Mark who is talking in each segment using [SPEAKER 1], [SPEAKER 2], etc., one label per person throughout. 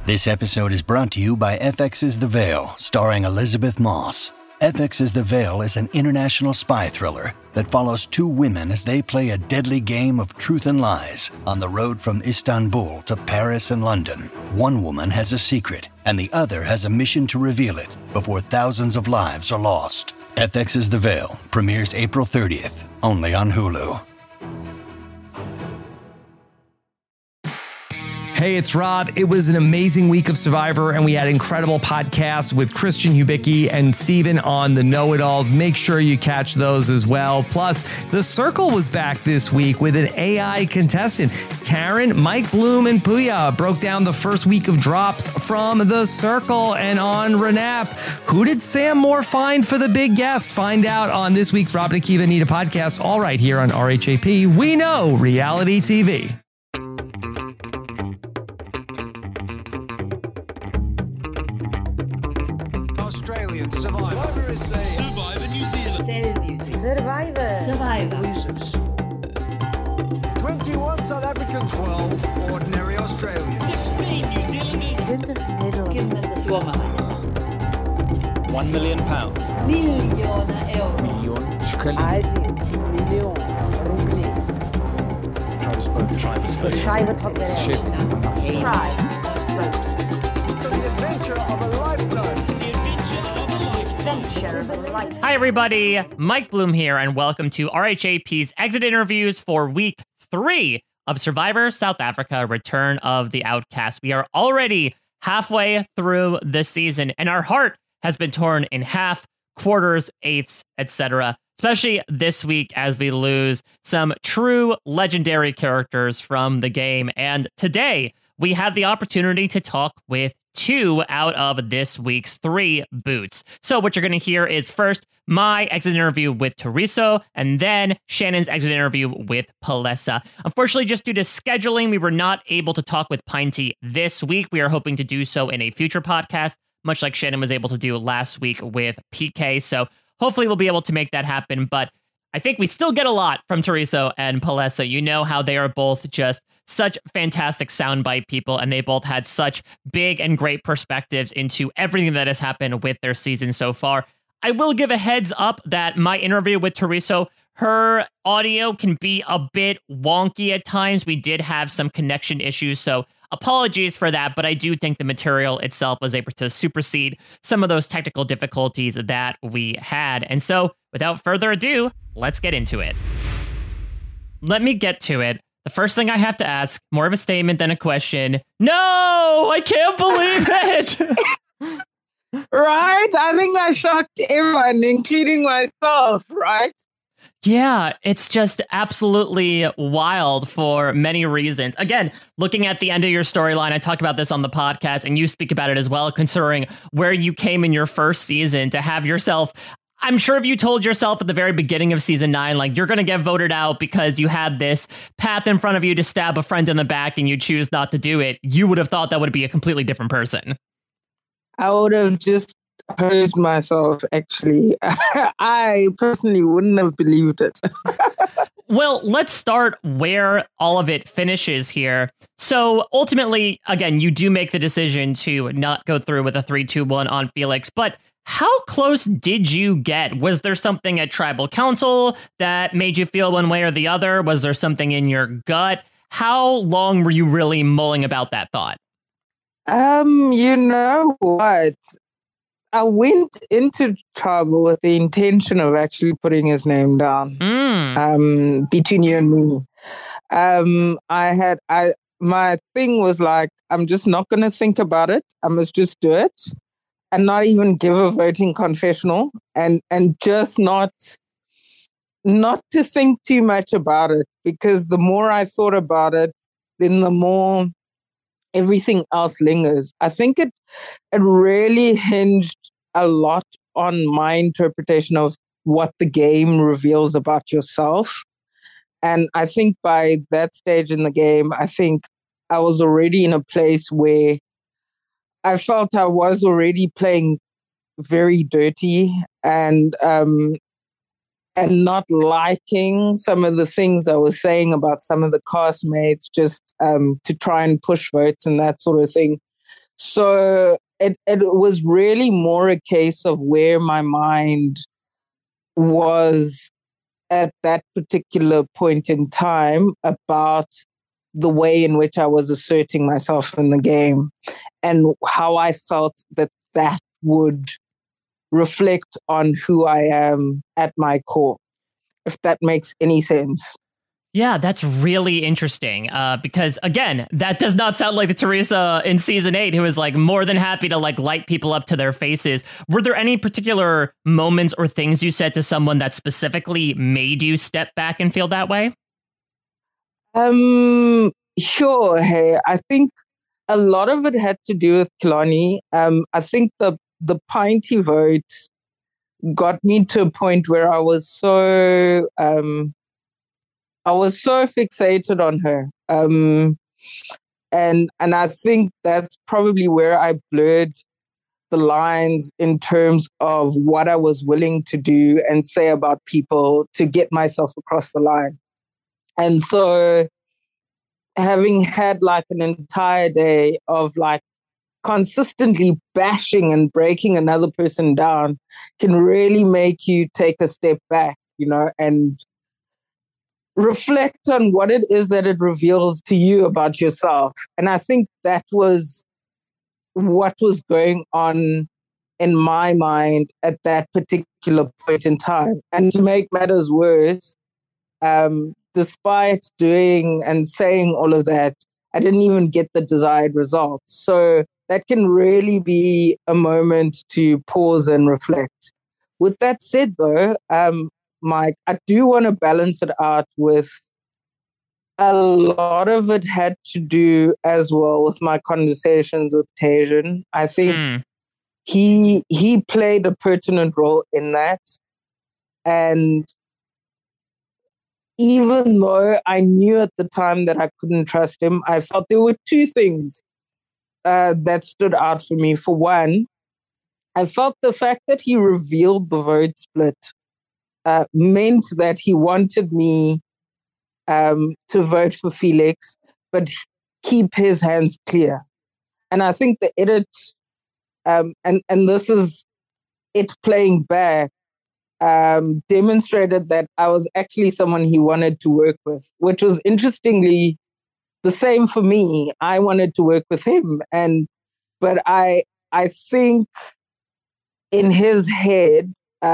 [SPEAKER 1] This episode is brought to you by FX's The Veil, starring Elizabeth Moss. FX's The Veil is an international spy thriller that follows two women as they play a deadly game of truth and lies on the road from Istanbul to Paris and London. One woman has a secret, and the other has a mission to reveal it before thousands of lives are lost. FX's The Veil premieres April 30th, only on Hulu.
[SPEAKER 2] Hey, it's Rob. It was an amazing week of Survivor, and we had incredible podcasts with Christian Hubicki and Steven on the Know-It-Alls. Make sure you catch those as well. Plus, The Circle was back this week with an AI contestant. Taryn, Mike Bloom, and Puya broke down the first week of drops from The Circle. And on Renap, who did Sam Moore find for the big guest? Find out on this week's Rob and Akiva Anita podcast, all right here on RHAP. We know reality TV.
[SPEAKER 3] Australian Survivor is Survivor New Zealand.
[SPEAKER 4] Survivor.
[SPEAKER 3] 21 South Africans. 12 ordinary Australians.
[SPEAKER 4] 16 New Zealanders.
[SPEAKER 5] 20 Nederlanders.
[SPEAKER 6] £1 million.
[SPEAKER 4] Miljoenen euro.
[SPEAKER 5] Один миллион рублей. Schreiben hat
[SPEAKER 3] So the adventure of a lifetime.
[SPEAKER 7] Hi, everybody. Mike Bloom here, and welcome to RHAP's exit interviews for week 3 of Survivor South Africa Return of the Outcast. We are already halfway through this season, and our heart has been torn in half, quarters, eighths, etc., especially this week as we lose some true legendary characters from the game. And today, we had the opportunity to talk with 2 out of this week's 3 boots. So what you're going to hear is first my exit interview with Teriso, and then Shannon's exit interview with Palesa. Unfortunately, just due to scheduling, we were not able to talk with Pinty this week. We are hoping to do so in a future podcast, much like Shannon was able to do last week with PK. So hopefully we'll be able to make that happen. But I think we still get a lot from Teriso and Palesa. You know how they are both just such fantastic soundbite people, and they both had such big and great perspectives into everything that has happened with their season so far. I will give a heads up that my interview with Teriso, her audio can be a bit wonky at times. We did have some connection issues, so apologies for that, but I do think the material itself was able to supersede some of those technical difficulties that we had. And so, without further ado, let's get into it. Let me get to it. The first thing I have to ask, more of a statement than a question. No, I can't believe it.
[SPEAKER 8] Right? I think I shocked everyone, including myself, right?
[SPEAKER 7] Yeah, it's just absolutely wild for many reasons. Again, looking at the end of your storyline, I talked about this on the podcast, and you speak about it as well, considering where you came in your first season to have yourself. I'm sure if you told yourself at the very beginning of season 9, like, you're going to get voted out because you had this path in front of you to stab a friend in the back and you choose not to do it, you would have thought that would be a completely different person.
[SPEAKER 8] I would have just hosed myself, actually. I personally wouldn't have believed it.
[SPEAKER 7] Well, let's start where all of it finishes here. So ultimately, again, you do make the decision to not go through with a 3-2-1 on Felix, but how close did you get? Was there something at Tribal Council that made you feel one way or the other? Was there something in your gut? How long were you really mulling about that thought?
[SPEAKER 8] You know what? I went into Tribal with the intention of actually putting his name down. Between you and me. My thing was like, I'm just not going to think about it. I must just do it. And not even give a voting confessional, and just not to think too much about it, because the more I thought about it, then the more everything else lingers. I think it really hinged a lot on my interpretation of what the game reveals about yourself. And I think by that stage in the game, I think I was already in a place where I felt I was already playing very dirty and not liking some of the things I was saying about some of the castmates, just to try and push votes and that sort of thing. So it was really more a case of where my mind was at that particular point in time about the way in which I was asserting myself in the game and how I felt that would reflect on who I am at my core, if that makes any sense.
[SPEAKER 7] Yeah, that's really interesting because, again, that does not sound like the Teresa in season 8 who is like more than happy to like light people up to their faces. Were there any particular moments or things you said to someone that specifically made you step back and feel that way?
[SPEAKER 8] Sure. Hey, I think a lot of it had to do with Killarney. I think the Pinty vote got me to a point where I was so fixated on her. And I think that's probably where I blurred the lines in terms of what I was willing to do and say about people to get myself across the line. And so having had like an entire day of like consistently bashing and breaking another person down can really make you take a step back, and reflect on what it is that it reveals to you about yourself. And I think that was what was going on in my mind at that particular point in time. And to make matters worse, despite doing and saying all of that, I didn't even get the desired results. So that can really be a moment to pause and reflect. With that said, though, Mike, I do want to balance it out with a lot of it had to do as well with my conversations with Tajan. I think he played a pertinent role in that. And even though I knew at the time that I couldn't trust him, I felt there were two things that stood out for me. For one, I felt the fact that he revealed the vote split meant that he wanted me to vote for Felix, but keep his hands clear. And I think the edit, and this is it playing back, demonstrated that I was actually someone he wanted to work with, which was interestingly the same for me. I wanted to work with him, but I think in his head,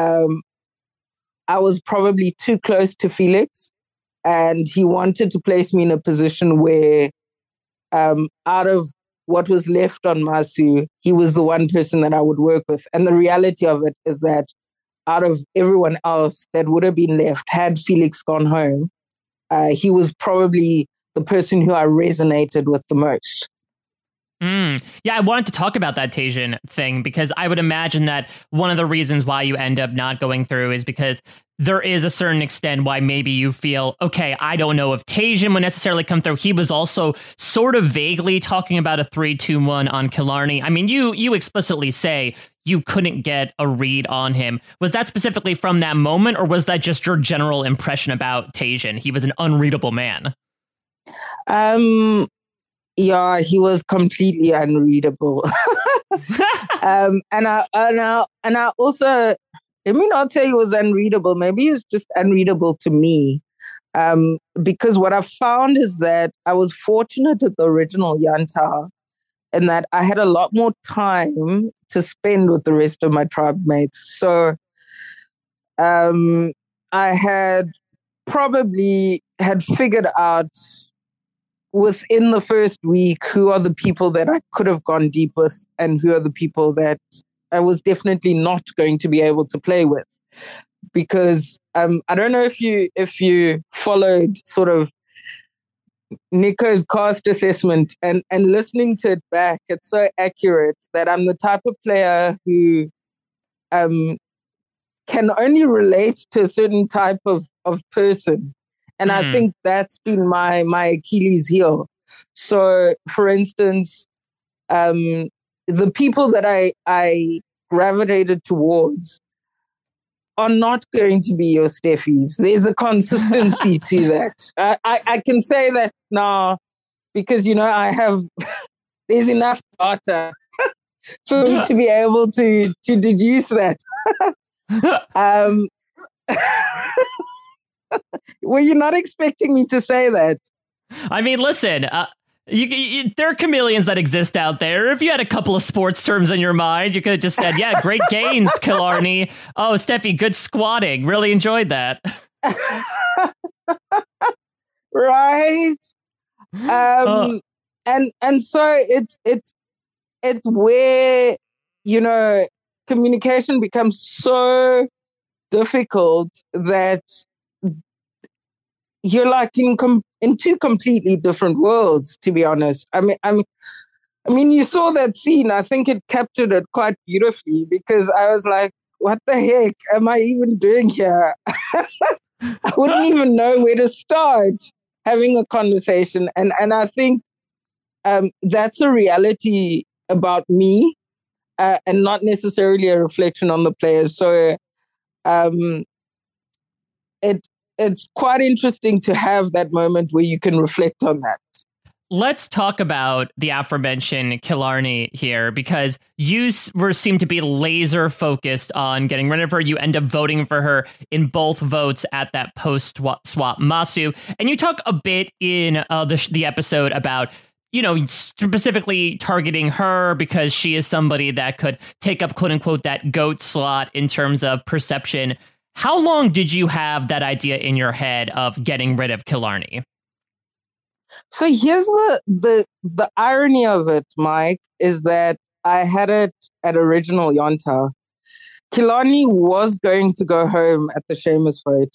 [SPEAKER 8] I was probably too close to Felix, and he wanted to place me in a position where, out of what was left on Masu, he was the one person that I would work with. And the reality of it is that out of everyone else that would have been left, had Felix gone home, he was probably the person who I resonated with the most.
[SPEAKER 7] Yeah, I wanted to talk about that Tajan thing because I would imagine that one of the reasons why you end up not going through is because there is a certain extent why maybe you feel, okay, I don't know if Tajan would necessarily come through. He was also sort of vaguely talking about a 3-2-1 on Killarney. I mean, you explicitly say you couldn't get a read on him. Was that specifically from that moment, or was that just your general impression about Tajan? He was an unreadable man.
[SPEAKER 8] Yeah, he was completely unreadable. And I also, let me not say he was unreadable. Maybe he was just unreadable to me. Because what I found is that I was fortunate at the original Yanta in that I had a lot more time to spend with the rest of my tribe mates. So I had probably figured out within the first week who are the people that I could have gone deep with and who are the people that I was definitely not going to be able to play with. Because I don't know if you followed sort of Nico's cast assessment and listening to it back, it's so accurate that I'm the type of player who can only relate to a certain type of person. And I think that's been my Achilles heel. So, for instance, the people that I gravitated towards are not going to be your Steffies. There's a consistency to that. I can say that now because, I have there's enough data for me to be able to deduce that. Were you not expecting me to say that?
[SPEAKER 7] I mean, listen, there are chameleons that exist out there. If you had a couple of sports terms in your mind, you could have just said, yeah, great gains, Killarney. Oh, Steffi, good squatting. Really enjoyed that.
[SPEAKER 8] Right. And so it's where, you know, communication becomes so difficult that you're like in two completely different worlds, to be honest. I mean, you saw that scene. I think it captured it quite beautifully, because I was like, what the heck am I even doing here? I wouldn't even know where to start having a conversation. And I think that's a reality about me, and not necessarily a reflection on the players. So it's quite interesting to have that moment where you can reflect on that.
[SPEAKER 7] Let's talk about the aforementioned Killarney here, because you seem to be laser focused on getting rid of her. You end up voting for her in both votes at that post-swap Masu. And you talk a bit in the episode about, you know, specifically targeting her because she is somebody that could take up, quote unquote, that GOAT slot in terms of perception. How long did you have that idea in your head of getting rid of Killarney?
[SPEAKER 8] So here's the irony of it, Mike, is that I had it at original Yonta. Killarney was going to go home at the Seamus vote.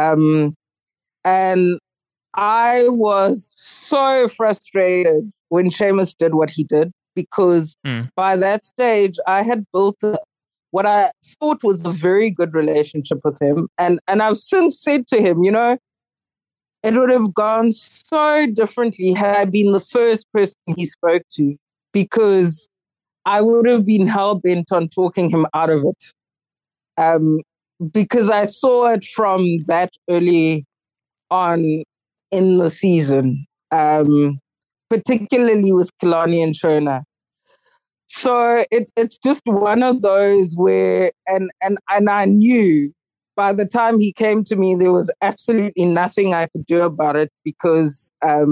[SPEAKER 8] And I was so frustrated when Seamus did what he did, because by that stage I had built what I thought was a very good relationship with him. And I've since said to him, you know, it would have gone so differently had I been the first person he spoke to, because I would have been hell-bent on talking him out of it. Because I saw it from that early on in the season, particularly with Killarney and Shona. So it's just one of those where, and I knew by the time he came to me, there was absolutely nothing I could do about it, because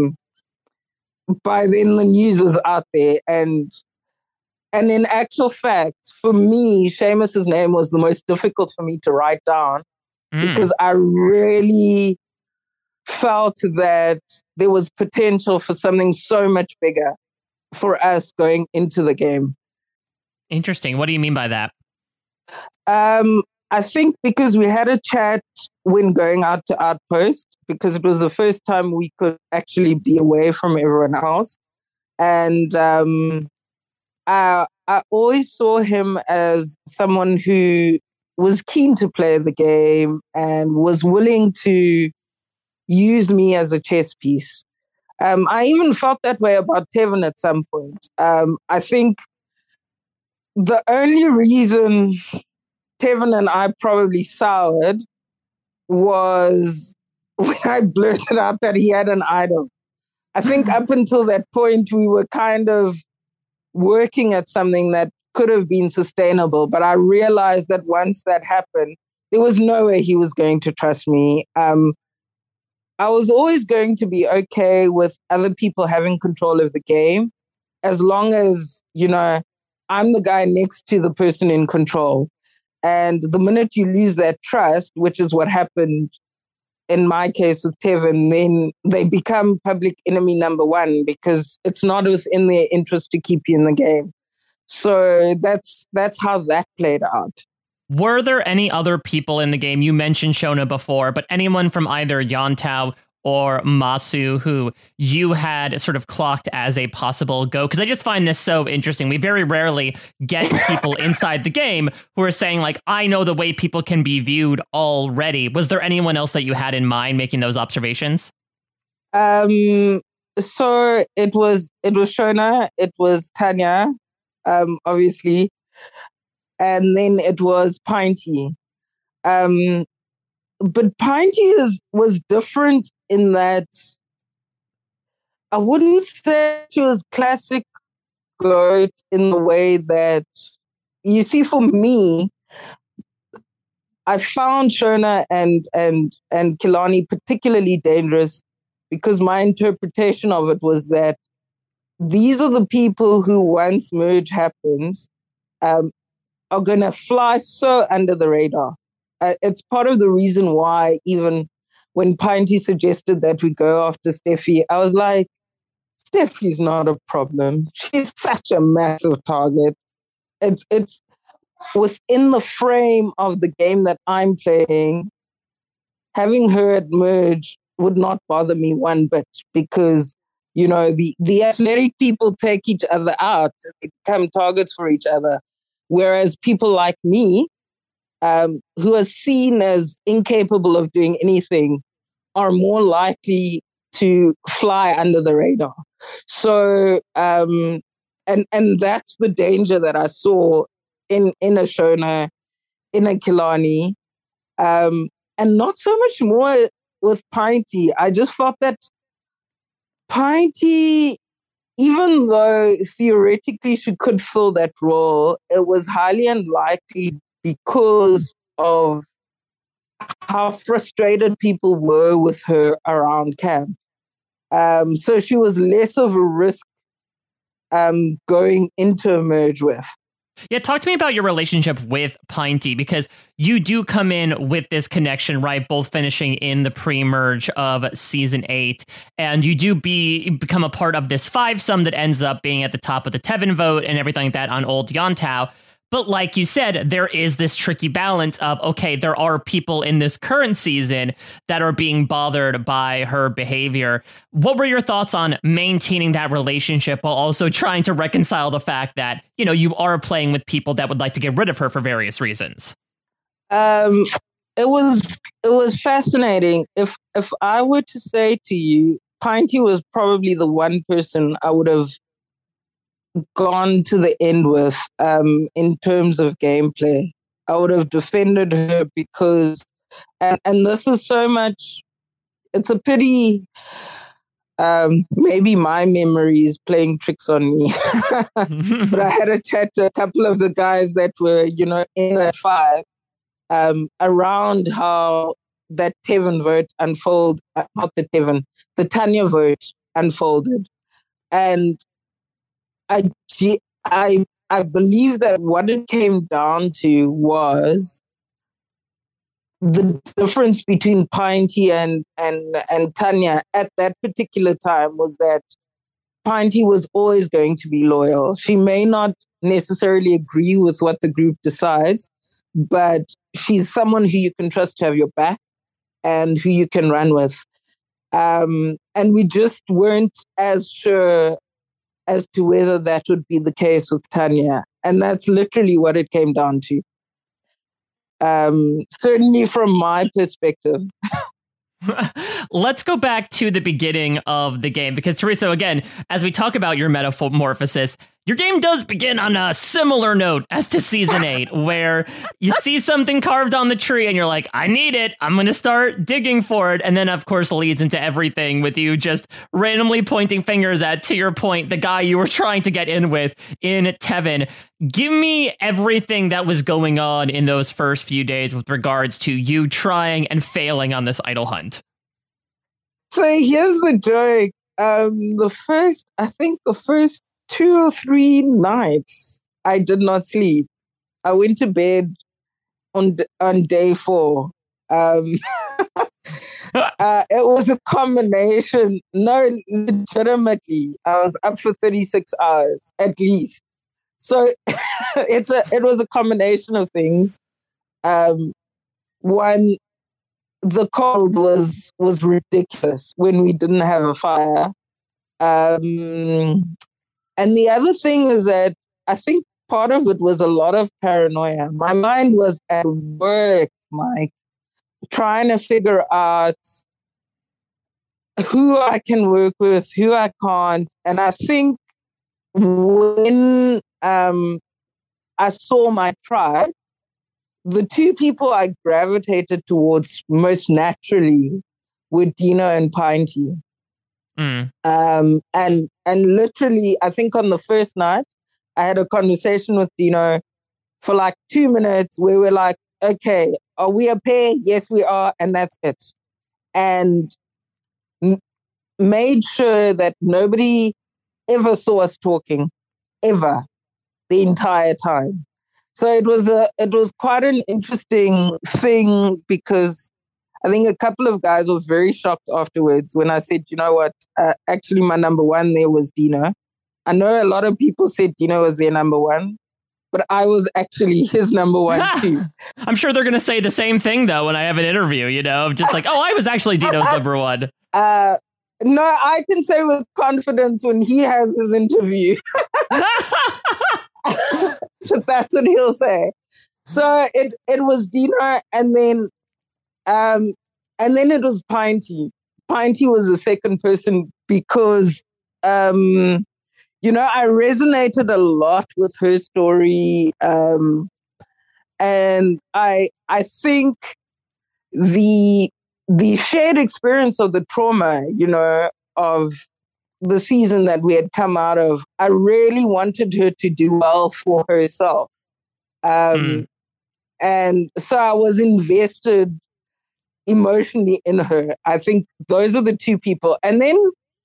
[SPEAKER 8] by then the news was out there. And in actual fact, for me, Seamus's name was the most difficult for me to write down, because I really felt that there was potential for something so much bigger for us going into the game.
[SPEAKER 7] Interesting. What do you mean by that?
[SPEAKER 8] I think because we had a chat when going out to Outpost, because it was the first time we could actually be away from everyone else. And I always saw him as someone who was keen to play the game and was willing to use me as a chess piece. I even felt that way about Tevin at some point. I think the only reason Tevin and I probably soured was when I blurted out that he had an idol. I think up until that point, we were kind of working at something that could have been sustainable. But I realized that once that happened, there was no way he was going to trust me. I was always going to be okay with other people having control of the game, as long as, you know, I'm the guy next to the person in control. And the minute you lose that trust, which is what happened in my case with Tevin, then they become public enemy number one, because it's not within their interest to keep you in the game. So that's how that played out.
[SPEAKER 7] Were there any other people in the game? You mentioned Shona before, but anyone from either Yontao or Masu who you had sort of clocked as a possible go? Because I just find this so interesting. We very rarely get people inside the game who are saying, like, I know the way people can be viewed already. Was there anyone else that you had in mind making those observations?
[SPEAKER 8] So it was Shona, it was Tanya, obviously, and then it was Pinty. But Pinty was different in that I wouldn't say she was classic scapegoat in the way that, you see, for me, I found Shona and Kilani particularly dangerous because my interpretation of it was that these are the people who, once merge happens, are going to fly so under the radar. It's part of the reason why, even when Pinty suggested that we go after Steffi, I was like, Steffi's not a problem. She's such a massive target. It's within the frame of the game that I'm playing. Having her at merge would not bother me one bit because, you know, the athletic people take each other out. They become targets for each other. Whereas people like me, who are seen as incapable of doing anything, are more likely to fly under the radar. So, and that's the danger that I saw in a Shona, in a Kilani, and not so much more with Pinty. I just thought that Pinty, even though theoretically she could fill that role, it was highly unlikely because of how frustrated people were with her around camp. So she was less of a risk going into a merge with.
[SPEAKER 7] Yeah, talk to me about your relationship with Pinty, because you do come in with this connection, right? Both finishing in the pre-merge of season 8, and you do become a part of this fivesome that ends up being at the top of the Tevin vote and everything like that on Old Yontao. But like you said, there is this tricky balance of, okay, there are people in this current season that are being bothered by her behavior. What were your thoughts on maintaining that relationship while also trying to reconcile the fact that, you know, you are playing with people that would like to get rid of her for various reasons?
[SPEAKER 8] It was fascinating. If I were to say to you, Pinty was probably the one person I would have gone to the end with in terms of gameplay. I would have defended her because, and this is so much, it's a pity, maybe my memory is playing tricks on me. But I had a chat to a couple of the guys that were, you know, in that five around how that Tevin vote the Tanya vote unfolded. And I believe that what it came down to was the difference between Pinty and Tanya at that particular time was that Pinty was always going to be loyal. She may not necessarily agree with what the group decides, but she's someone who you can trust to have your back and who you can run with. And we just weren't as sure as to whether that would be the case with Tanya. And that's literally what it came down to. Certainly from my perspective.
[SPEAKER 7] Let's go back to the beginning of the game, because Teresa, again, as we talk about your metamorphosis, your game does begin on a similar note as to season 8, where you see something carved on the tree and you're like, I need it. I'm going to start digging for it. And then, of course, leads into everything with you just randomly pointing fingers at, to your point, the guy you were trying to get in with in Tevin. Give me everything that was going on in those first few days with regards to you trying and failing on this idol hunt.
[SPEAKER 8] So here's the joke. The first 2 or 3 nights, I did not sleep. I went to bed on day 4. It was a combination. No, legitimately, I was up for 36 hours at least. So it was a combination of things. One, the cold was ridiculous when we didn't have a fire. And the other thing is that I think part of it was a lot of paranoia. My mind was at work, Mike, trying to figure out who I can work with, who I can't. And I think when I saw my tribe, the 2 people I gravitated towards most naturally were Dino and Pinty. And literally, I think on the first night, I had a conversation with Dino for like 2 minutes where we're like, okay, are we a pair? Yes, we are. And that's it. And made sure that nobody ever saw us talking, ever, the entire time. So it was quite an interesting thing because I think a couple of guys were very shocked afterwards when I said, you know what, actually my number one there was Dino. I know a lot of people said Dino was their number one, but I was actually his number one too.
[SPEAKER 7] I'm sure they're going to say the same thing though when I have an interview, of just like, oh, I was actually Dino's number one.
[SPEAKER 8] No, I can say with confidence when he has his interview. That's what he'll say. So it was Dino, and then it was Pinty. Pinty was the second person because I resonated a lot with her story, and I think the shared experience of the trauma, of the season that we had come out of, I really wanted her to do well for herself. And so I was invested emotionally in her. I think those are the two people. And then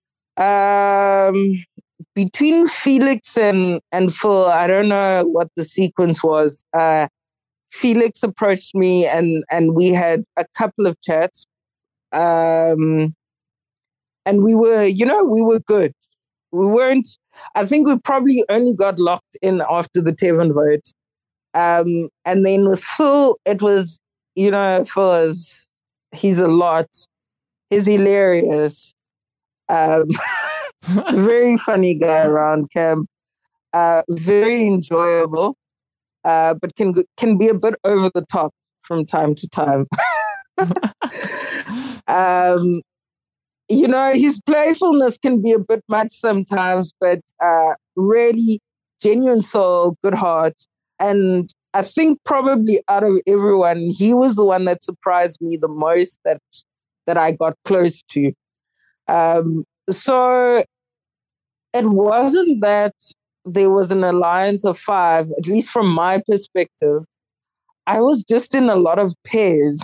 [SPEAKER 8] between Felix and Phil, I don't know what the sequence was. Felix approached me and we had a couple of chats. And we were good. We weren't, I think we probably only got locked in after the Tevin vote. And then with Phil, it was, Phil is, he's a lot. He's hilarious. Very funny guy around camp. Very enjoyable. But can be a bit over the top from time to time. His playfulness can be a bit much sometimes, but really genuine soul, good heart. And I think probably out of everyone, he was the one that surprised me the most that I got close to. So it wasn't that there was an alliance of 5, at least from my perspective. I was just in a lot of pairs.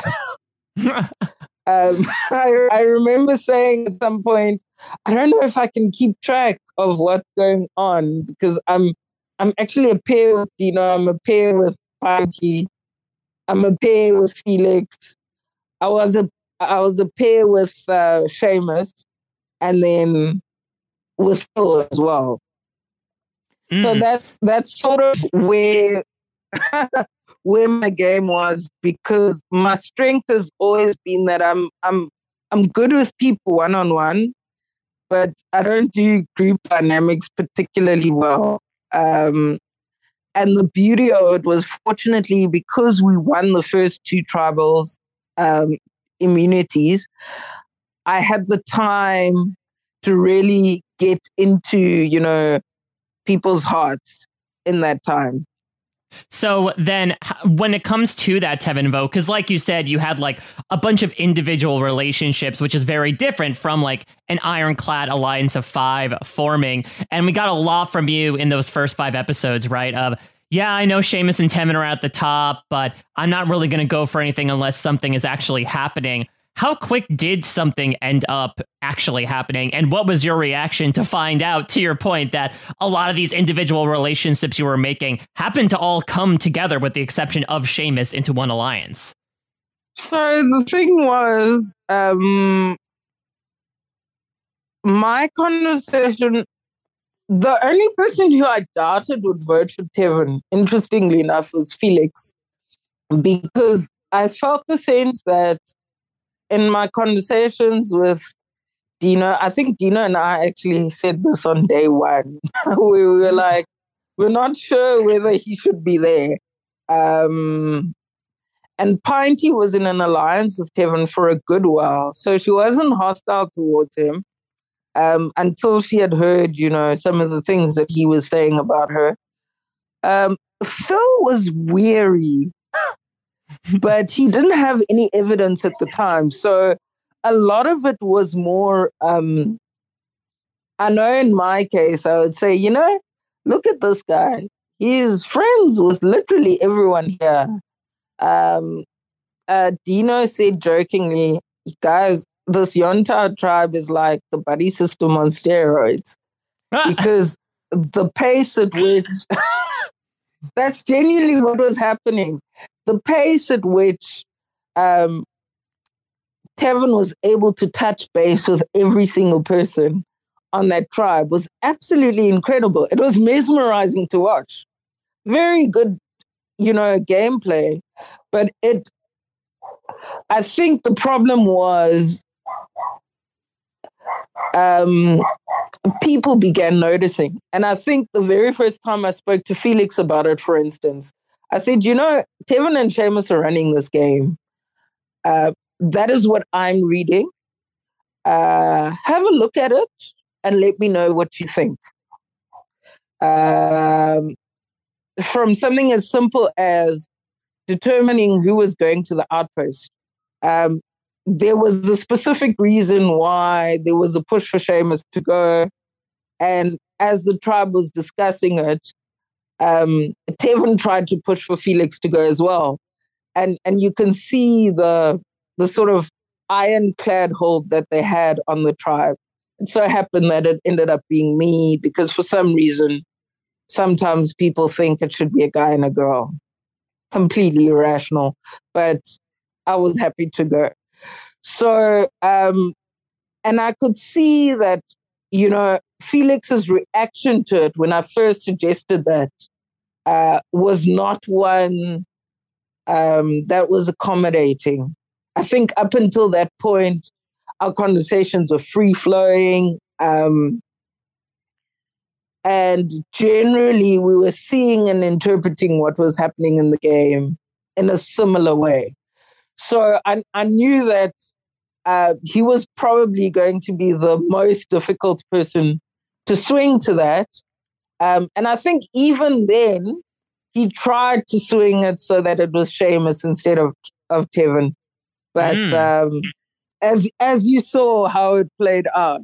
[SPEAKER 8] I remember saying at some point, I don't know if I can keep track of what's going on because I'm actually a pair with Dino, I'm a pair with Pinty, I'm a pair with Felix. I was a pair with Seamus, and then with Phil as well. So that's sort of where my game was, because my strength has always been that I'm good with people one-on-one, but I don't do group dynamics particularly well. And the beauty of it was, fortunately, because we won the first 2 tribals immunities, I had the time to really get into, people's hearts in that time.
[SPEAKER 7] So then when it comes to that Tevin vote, because like you said, you had like a bunch of individual relationships, which is very different from like an ironclad alliance of 5 forming. And we got a lot from you in those first 5 episodes, right? Of, yeah, I know Seamus and Tevin are at the top, but I'm not really going to go for anything unless something is actually happening. How quick did something end up actually happening? And what was your reaction to find out, to your point, that a lot of these individual relationships you were making happened to all come together, with the exception of Seamus, into one alliance?
[SPEAKER 8] So the thing was, my conversation, the only person who I doubted would vote for Tevin, interestingly enough, was Felix. Because I felt the sense that in my conversations with Dino, I think Dino and I actually said this on day 1. We were like, we're not sure whether he should be there. And Pinty was in an alliance with Tevin for a good while, so she wasn't hostile towards him until she had heard, some of the things that he was saying about her. Phil was weary. But he didn't have any evidence at the time. So a lot of it was more I know in my case, I would say, look at this guy. He's friends with literally everyone here. Dino said jokingly, guys, this Yontao tribe is like the buddy system on steroids. Because the pace at which that's genuinely what was happening. The pace at which Tevin was able to touch base with every single person on that tribe was absolutely incredible. It was mesmerizing to watch. Very good, gameplay. But I think the problem was people began noticing. And I think the very first time I spoke to Felix about it, for instance, I said, Tevin and Seamus are running this game. That is what I'm reading. Have a look at it and let me know what you think. From something as simple as determining who was going to the outpost. There was a specific reason why there was a push for Seamus to go. And as the tribe was discussing it, Tevin tried to push for Felix to go as well. And you can see the sort of ironclad hold that they had on the tribe. It so happened that it ended up being me because for some reason, sometimes people think it should be a guy and a girl. Completely irrational. But I was happy to go. So, and I could see that, Felix's reaction to it when I first suggested that was not one that was accommodating. I think up until that point, our conversations were free-flowing. And generally, we were seeing and interpreting what was happening in the game in a similar way. So I knew that he was probably going to be the most difficult person to swing to that. And I think even then, he tried to swing it so that it was Seamus instead of Tevin. But as you saw how it played out,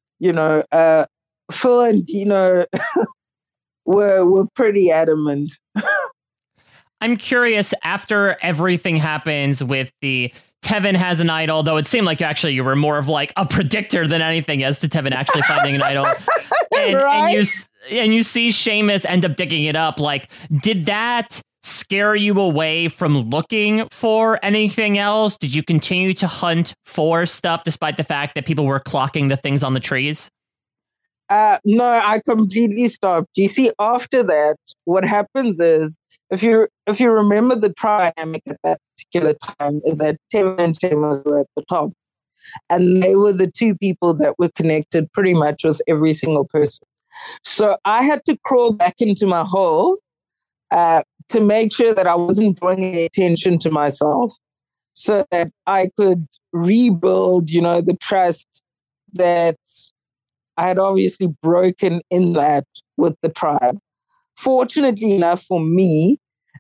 [SPEAKER 8] Phil and Dino were pretty adamant.
[SPEAKER 7] I'm curious, after everything happens with the Tevin has an idol, though it seemed like you were more of like a predictor than anything as to Tevin actually finding an idol. And you see Seamus end up digging it up. Like, did that scare you away from looking for anything else? Did you continue to hunt for stuff despite the fact that people were clocking the things on the trees?
[SPEAKER 8] No, I completely stopped. You see, after that, what happens is, if you remember the dynamic at that particular time, is that Tevin and Seamus were at the top. And they were the two people that were connected pretty much with every single person. So I had to crawl back into my hole to make sure that I wasn't drawing any attention to myself so that I could rebuild, the trust that I had obviously broken in that with the tribe. Fortunately enough for me,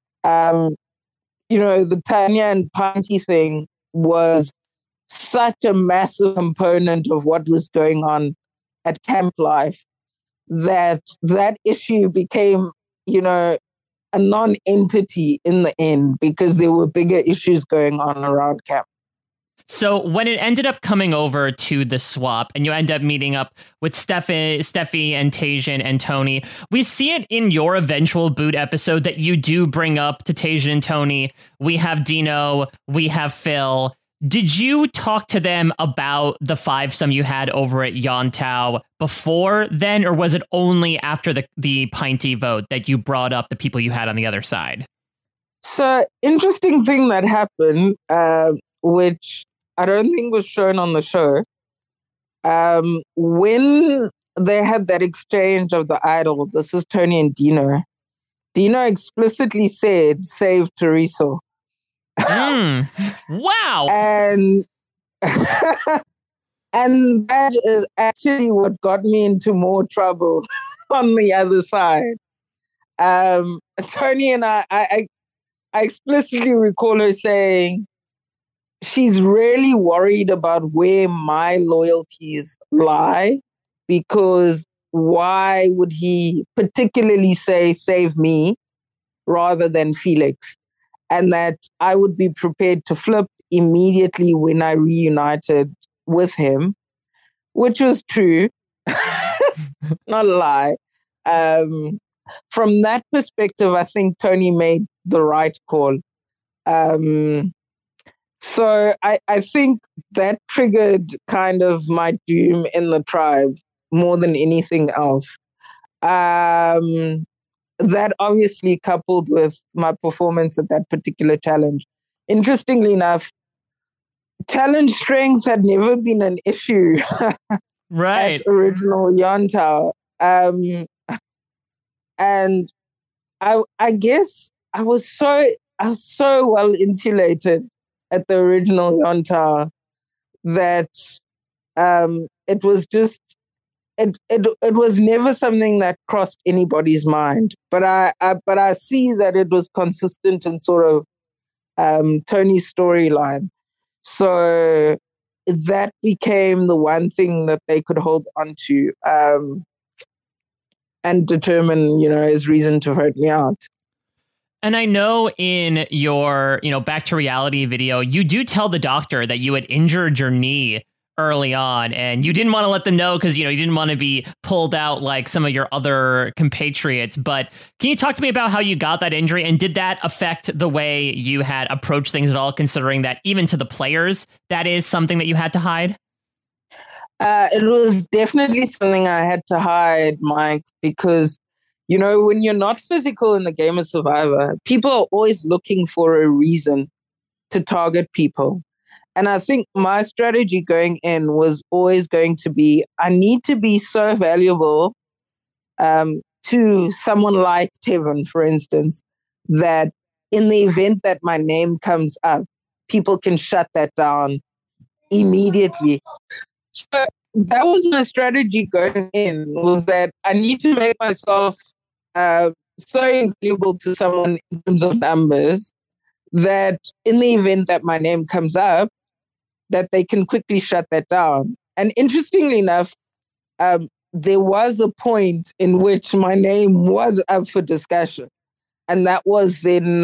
[SPEAKER 8] the Tanya and Panti thing was such a massive component of what was going on at Camp Life that issue became, a non-entity in the end because there were bigger issues going on around camp.
[SPEAKER 7] So when it ended up coming over to the swap and you end up meeting up with Steffi and Tasia and Tony, we see it in your eventual boot episode that you do bring up to Tasia and Tony. We have Dino, we have Phil. Did you talk to them about the fivesome you had over at Yontao before then, or was it only after the Pinty vote that you brought up the people you had on the other side?
[SPEAKER 8] So, interesting thing that happened, which I don't think was shown on the show. When they had that exchange of the idol, this is Tony and Dino. Dino explicitly said, "Save Teresa."
[SPEAKER 7] Wow.
[SPEAKER 8] And and that is actually what got me into more trouble on the other side. Tony and I explicitly recall her saying she's really worried about where my loyalties lie because why would he particularly say, save me, rather than Felix? And that I would be prepared to flip immediately when I reunited with him, which was true. Not a lie. From that perspective, I think Tony made the right call. So I think that triggered kind of my doom in the tribe more than anything else. That obviously coupled with my performance at that particular challenge. Interestingly enough, challenge strength had never been an issue
[SPEAKER 7] right.
[SPEAKER 8] at original Yontao. And I guess I was so well insulated at the original Yontao that it was just it was never something that crossed anybody's mind. But I see that it was consistent in sort of Tony's storyline. So that became the one thing that they could hold on to and determine, his reason to vote me out.
[SPEAKER 7] And I know in your, Back to Reality video, you do tell the doctor that you had injured your knee early on, and you didn't want to let them know because, you didn't want to be pulled out like some of your other compatriots. But can you talk to me about how you got that injury, and did that affect the way you had approached things at all, considering that even to the players, that is something that you had to hide?
[SPEAKER 8] It was definitely something I had to hide, Mike, because, when you're not physical in the game of Survivor, people are always looking for a reason to target people. And I think my strategy going in was always going to be, I need to be so valuable to someone like Tevin, for instance, that in the event that my name comes up, people can shut that down immediately. So that was my strategy going in, was that I need to make myself so invaluable to someone in terms of numbers that in the event that my name comes up, that they can quickly shut that down. And interestingly enough, there was a point in which my name was up for discussion. And that was in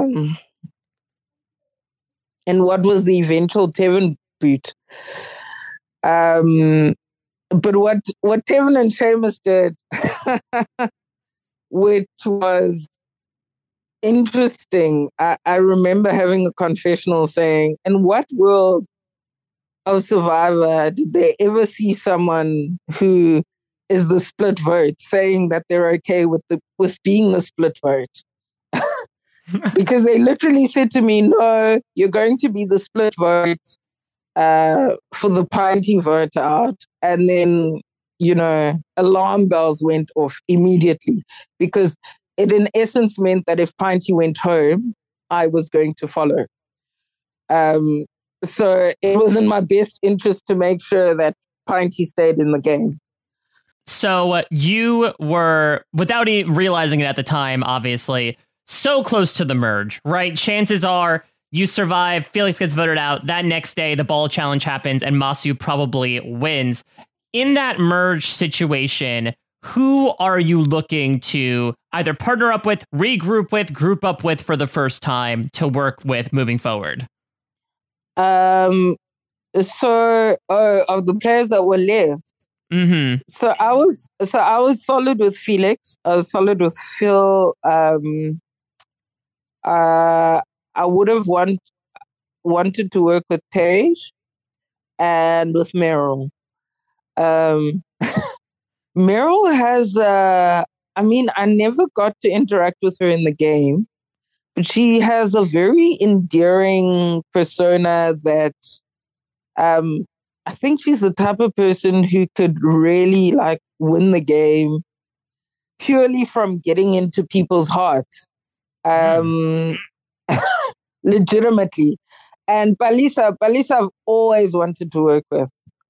[SPEAKER 8] what was the eventual Tevin boot. But what Tevin and Seamus did, which was interesting, I remember having a confessional saying, in what world of Survivor did they ever see someone who is the split vote saying that they're okay with being the split vote? Because they literally said to me, no, you're going to be the split vote for the Pinty vote out. And then, alarm bells went off immediately, because it in essence meant that if Pinty went home, I was going to follow. So it was in my best interest to make sure that Pinty stayed in the game.
[SPEAKER 7] So you were, without realizing it at the time, obviously, so close to the merge, right? Chances are you survive, Felix gets voted out. That next day, the ball challenge happens and Masu probably wins. In that merge situation, who are you looking to either partner up with, regroup with, group up with for the first time to work with moving forward?
[SPEAKER 8] So of the players that were left, so I was solid with Felix. I was solid with Phil. I would have wanted to work with Tej and with Meryl. Meryl has, I never got to interact with her in the game, but she has a very endearing persona that I think she's the type of person who could really win the game purely from getting into people's hearts. Legitimately. And Palisa I've always wanted to work with.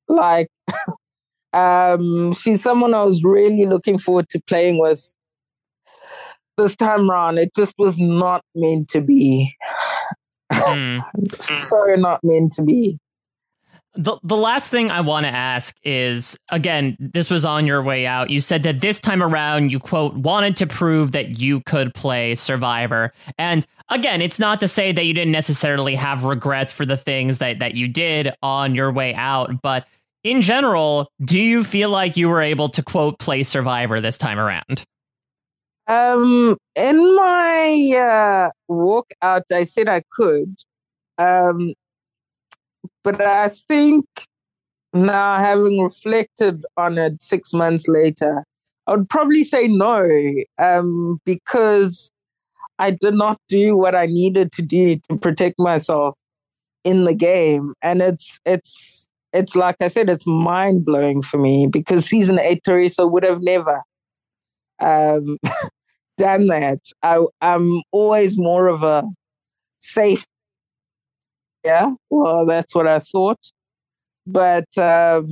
[SPEAKER 8] She's someone I was really looking forward to playing with this time around. It just was not meant to be. So not meant to be.
[SPEAKER 7] The last thing I want to ask is, again, this was on your way out. You said that this time around, you, quote, wanted to prove that you could play Survivor. And again, it's not to say that you didn't necessarily have regrets for the things that you did on your way out. But in general, do you feel like you were able to, quote, play Survivor this time around?
[SPEAKER 8] In my walkout, I said I could. But I think now, having reflected on it 6 months later, I would probably say no, because I did not do what I needed to do to protect myself in the game. And it's like I said, it's mind blowing for me, because season 8, Teresa would have never done that. I'm always more of a safe. Yeah, well, that's what I thought. But I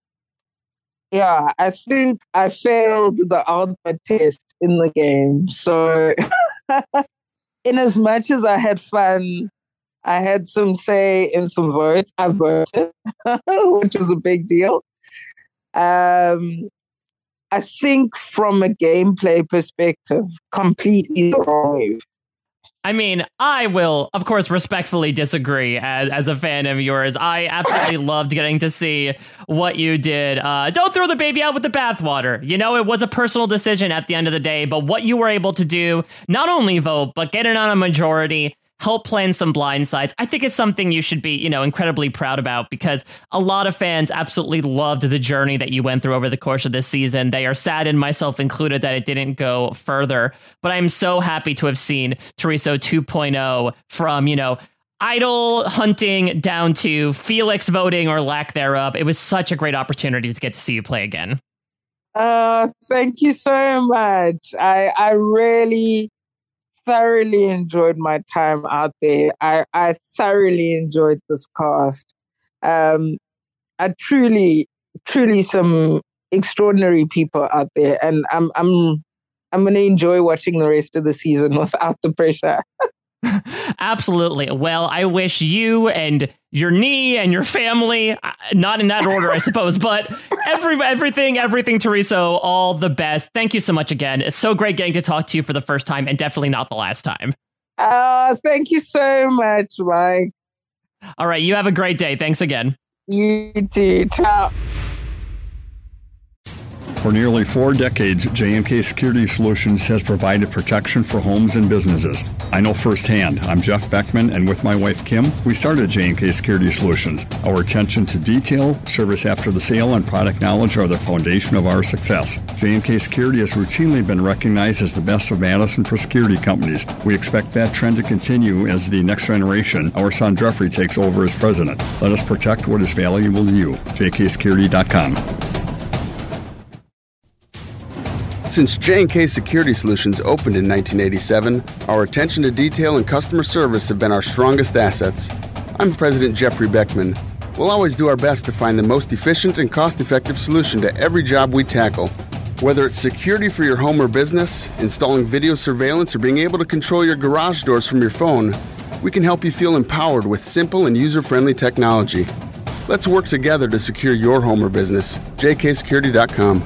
[SPEAKER 8] think I failed the ultimate test in the game. So in as much as I had fun, I had some say in some votes. I voted, which was a big deal. I think from a gameplay perspective, completely wrong move.
[SPEAKER 7] I mean, I will, of course, respectfully disagree as a fan of yours. I absolutely loved getting to see what you did. Don't throw the baby out with the bathwater. You know, it was a personal decision at the end of the day, but what you were able to do, not only vote, but get it on a majority, help plan some blind sides, I think it's something you should be, you know, incredibly proud about, because a lot of fans absolutely loved the journey that you went through over the course of this season. They are saddened, myself included, that it didn't go further. But I'm so happy to have seen Teresa 2.0 from, you know, idol hunting down to Felix voting or lack thereof. It was such a great opportunity to get to see you play again.
[SPEAKER 8] Thank you so much. I really thoroughly enjoyed my time out there. I thoroughly enjoyed this cast. I truly some extraordinary people out there, and I'm going to enjoy watching the rest of the season without the pressure.
[SPEAKER 7] Absolutely. Well, I wish you and your knee and your family, not in that order, I suppose, but everything, Teresa, all the best. Thank you so much again. It's so great getting to talk to you for the first time, and definitely not the last time.
[SPEAKER 8] Thank you so much, Mike.
[SPEAKER 7] All right. You have a great day. Thanks again.
[SPEAKER 8] You too. Ciao.
[SPEAKER 6] For nearly 4 decades, J&K Security Solutions has provided protection for homes and businesses. I know firsthand. I'm Jeff Beckman, and with my wife Kim, we started J&K Security Solutions. Our attention to detail, service after the sale, and product knowledge are the foundation of our success. J&K Security has routinely been recognized as the best of Madison for security companies. We expect that trend to continue as the next generation, our son Jeffrey, takes over as president. Let us protect what is valuable to you. jksecurity.com.
[SPEAKER 9] Since J&K Security Solutions opened in 1987, our attention to detail and customer service have been our strongest assets. I'm President Jeffrey Beckman. We'll always do our best to find the most efficient and cost-effective solution to every job we tackle. Whether it's security for your home or business, installing video surveillance, or being able to control your garage doors from your phone, we can help you feel empowered with simple and user-friendly technology. Let's work together to secure your home or business. jksecurity.com.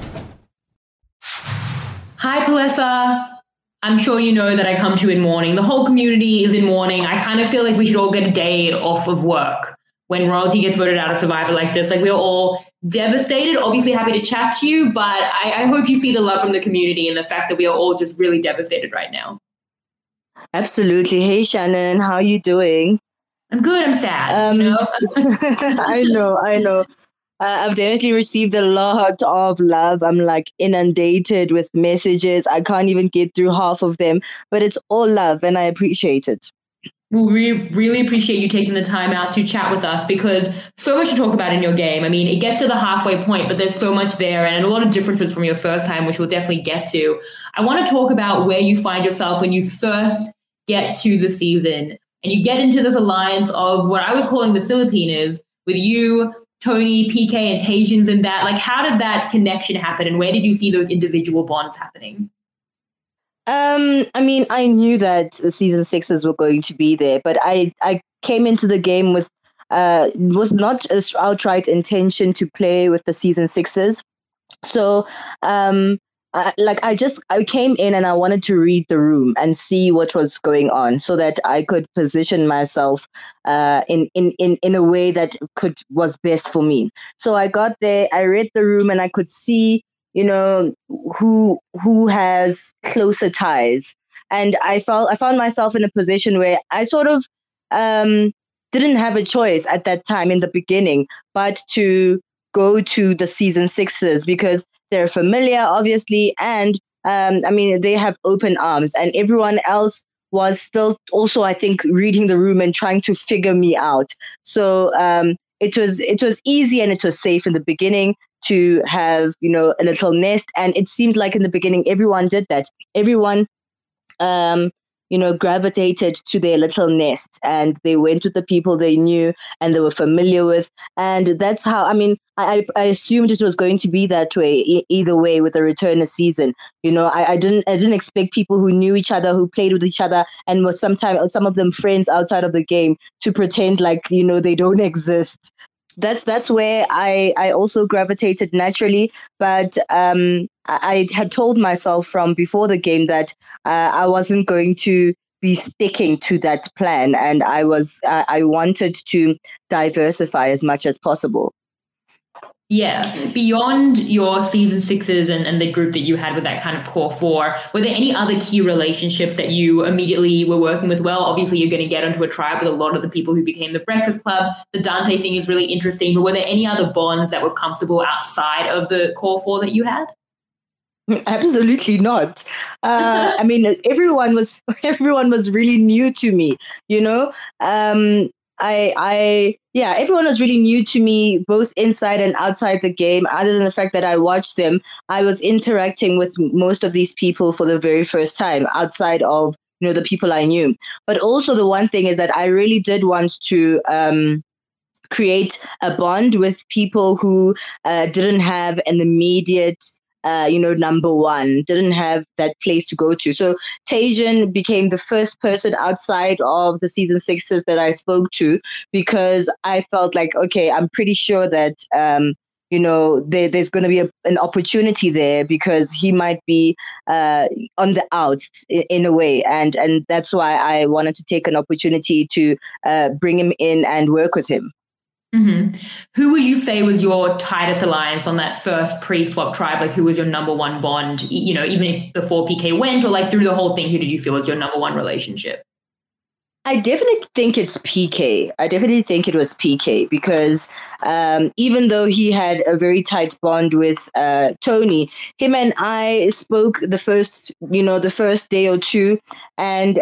[SPEAKER 10] Hi, Palessa. I'm sure you know that I come to you in mourning. The whole community is in mourning. I kind of feel like we should all get a day off of work when royalty gets voted out of Survivor like this. Like, we're all devastated. Obviously happy to chat to you, but I hope you see the love from the community and the fact that we are all just really devastated right now.
[SPEAKER 11] Absolutely. Hey, Shannon, how are you doing?
[SPEAKER 10] I'm good. I'm sad. You know?
[SPEAKER 11] I know. I've definitely received a lot of love. I'm like inundated with messages. I can't even get through half of them, but it's all love and I appreciate it.
[SPEAKER 10] Well, we really appreciate you taking the time out to chat with us, because so much to talk about in your game. I mean, it gets to the halfway point, but there's so much there and a lot of differences from your first time, which we'll definitely get to. I want to talk about where you find yourself when you first get to the season and you get into this alliance of what I was calling the Filipinas with you, Tony, PK, and Tajins and that. Like, how did that connection happen and where did you see those individual bonds happening?
[SPEAKER 11] I mean, I knew that season 6s were going to be there, but I came into the game with was not an outright intention to play with the season 6s. So I came in and I wanted to read the room and see what was going on so that I could position myself in a way that was best for me. So I got there, I read the room, and I could see, who has closer ties. And I found myself in a position where I sort of didn't have a choice at that time in the beginning, but to go to the season 6s because they're familiar, obviously, and they have open arms, and everyone else was still also, I think, reading the room and trying to figure me out. So it was easy and it was safe in the beginning to have, a little nest, and it seemed like in the beginning everyone did that. Everyone gravitated to their little nests, and they went with the people they knew and they were familiar with. And that's how, I assumed it was going to be that way either way with the return of season. I didn't expect people who knew each other, who played with each other, and was some of them friends outside of the game, to pretend like, they don't exist. That's where I also gravitated naturally. But I had told myself from before the game that I wasn't going to be sticking to that plan, and I wanted to diversify as much as possible.
[SPEAKER 10] Yeah. Beyond your season 6s and the group that you had with that kind of core 4, were there any other key relationships that you immediately were working with well? Obviously, you're going to get onto a tribe with a lot of the people who became the Breakfast Club. The Dante thing is really interesting, but were there any other bonds that were comfortable outside of the core 4 that you had?
[SPEAKER 11] Absolutely not. Everyone was really new to me, everyone was really new to me, both inside and outside the game. Other than the fact that I watched them, I was interacting with most of these people for the very first time outside of, the people I knew. But also the one thing is that I really did want to create a bond with people who didn't have an immediate number one, didn't have that place to go to. So Tajan became the first person outside of the season 6s that I spoke to, because I felt like, okay, I'm pretty sure that, there's going to be an opportunity there, because he might be on the outs in a way. And that's why I wanted to take an opportunity to bring him in and work with him.
[SPEAKER 10] Mm-hmm. Who would you say was your tightest alliance on that first pre-swap tribe? Like, who was your number one bond, even if before PK went, or like through the whole thing, who did you feel was your number one relationship?
[SPEAKER 11] I definitely think it's PK. I definitely think it was PK, because even though he had a very tight bond with Tony, him and I spoke the first day or two, and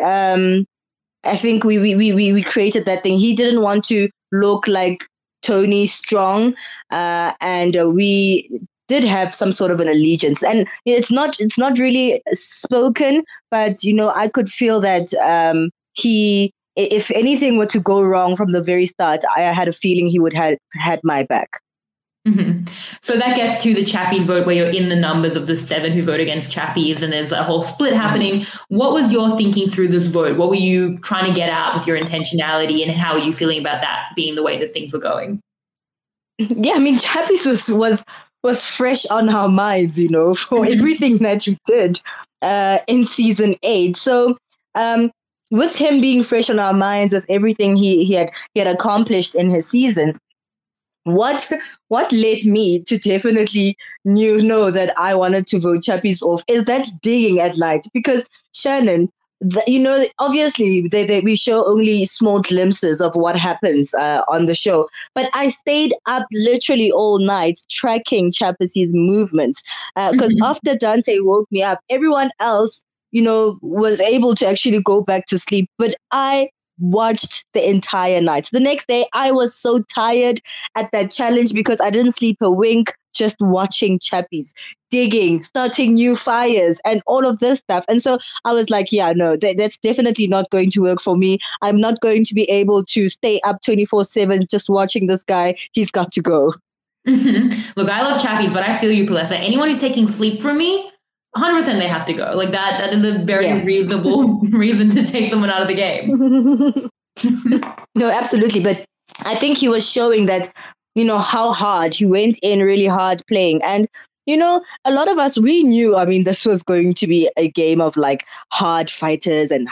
[SPEAKER 11] I think we created that thing. He didn't want to look like Tony Strong, and we did have some sort of an allegiance, and it's not really spoken, but I could feel that he, if anything were to go wrong from the very start, I had a feeling he would have had my back.
[SPEAKER 10] Mm-hmm. So that gets to the Chappies vote, where you're in the numbers of the 7 who vote against Chappies, and there's a whole split happening. What was your thinking through this vote? What were you trying to get out with your intentionality, and how are you feeling about that being the way that things were going?
[SPEAKER 11] Yeah, Chappies was fresh on our minds, for everything that you did in season 8. So with him being fresh on our minds, with everything he had accomplished in his season, what led me to definitely know that I wanted to vote Chappies off is that digging at night. Because Shannon, obviously we show only small glimpses of what happens on the show, but I stayed up literally all night tracking Chappies' movements, because after Dante woke me up, everyone else was able to actually go back to sleep, but I watched the entire night. The next day, I was so tired at that challenge because I didn't sleep a wink, just watching Chappies, digging, starting new fires, and all of this stuff. And so I was like, yeah, no, that's definitely not going to work for me. I'm not going to be able to stay up 24/7 just watching this guy. He's got to go.
[SPEAKER 10] Look, I love Chappies, but I feel you, Palesa. Anyone who's taking sleep from me, 100% they have to go. Like that is a very reasonable reason to take someone out of the game.
[SPEAKER 11] No, absolutely. But I think he was showing that, how hard he went in, really hard playing. And, a lot of us, we knew, this was going to be a game of like hard fighters and,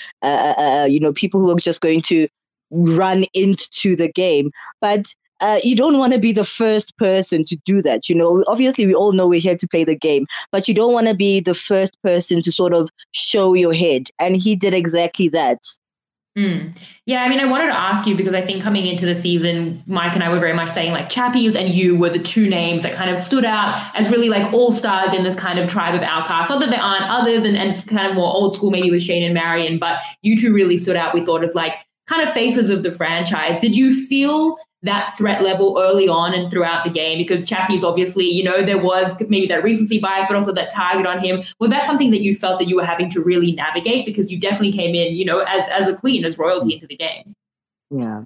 [SPEAKER 11] people who are just going to run into the game. But you don't want to be the first person to do that. Obviously we all know we're here to play the game, but you don't want to be the first person to sort of show your head. And he did exactly that.
[SPEAKER 10] Yeah, I wanted to ask you, because I think coming into the season, Mike and I were very much saying like Chappies and you were the two names that kind of stood out as really like all-stars in this kind of tribe of outcasts. Not that there aren't others, and it's kind of more old school maybe with Shane and Marion, but you two really stood out, we thought, as like kind of faces of the franchise. Did you feel that threat level early on and throughout the game? Because Chappies, obviously, there was maybe that recency bias, but also that target on him. Was that something that you felt that you were having to really navigate? Because you definitely came in, as a queen, as royalty into the game.
[SPEAKER 11] Yeah.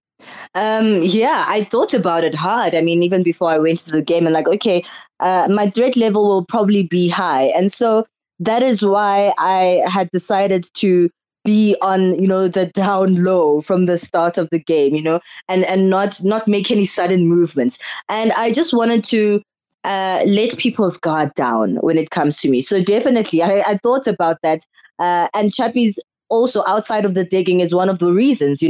[SPEAKER 11] I thought about it hard. Even before I went to the game, and like, okay, my threat level will probably be high. And so that is why I had decided to be on, the down low from the start of the game, and not make any sudden movements. And I just wanted to let people's guard down when it comes to me. So definitely I thought about that. And Chappies also outside of the digging is one of the reasons,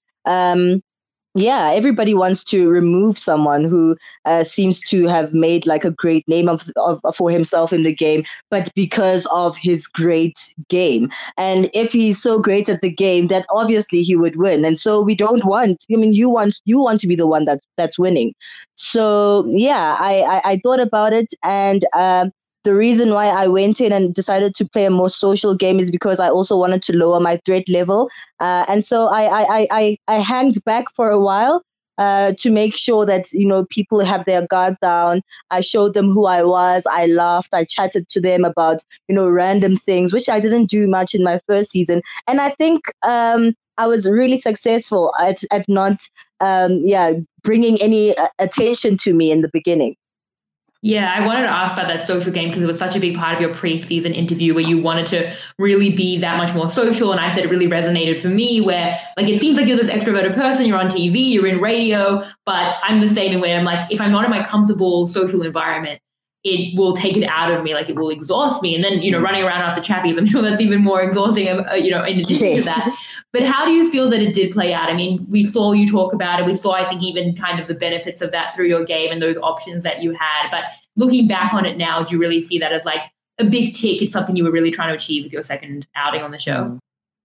[SPEAKER 11] everybody wants to remove someone who seems to have made like a great name for himself in the game, but because of his great game. And if he's so great at the game, then obviously he would win. And so we don't want, you want to be the one that's winning. So I thought about it, and the reason why I went in and decided to play a more social game is because I also wanted to lower my threat level. And so I hanged back for a while to make sure that, people have their guards down. I showed them who I was. I laughed. I chatted to them about, random things, which I didn't do much in my first season. And I think I was really successful at not bringing any attention to me in the beginning.
[SPEAKER 10] Yeah, I wanted to ask about that social game because it was such a big part of your pre-season interview where you wanted to really be that much more social. And I said it really resonated for me where like it seems like you're this extroverted person, you're on TV, you're in radio, but I'm the same way. I'm like, if I'm not in my comfortable social environment, it will take it out of me, like it will exhaust me. And then, running around after Chappies, I'm sure that's even more exhausting, in addition to that. But how do you feel that it did play out? We saw you talk about it. We saw, I think, even kind of the benefits of that through your game and those options that you had. But looking back on it now, do you really see that as like a big tick? It's something you were really trying to achieve with your second outing on the show.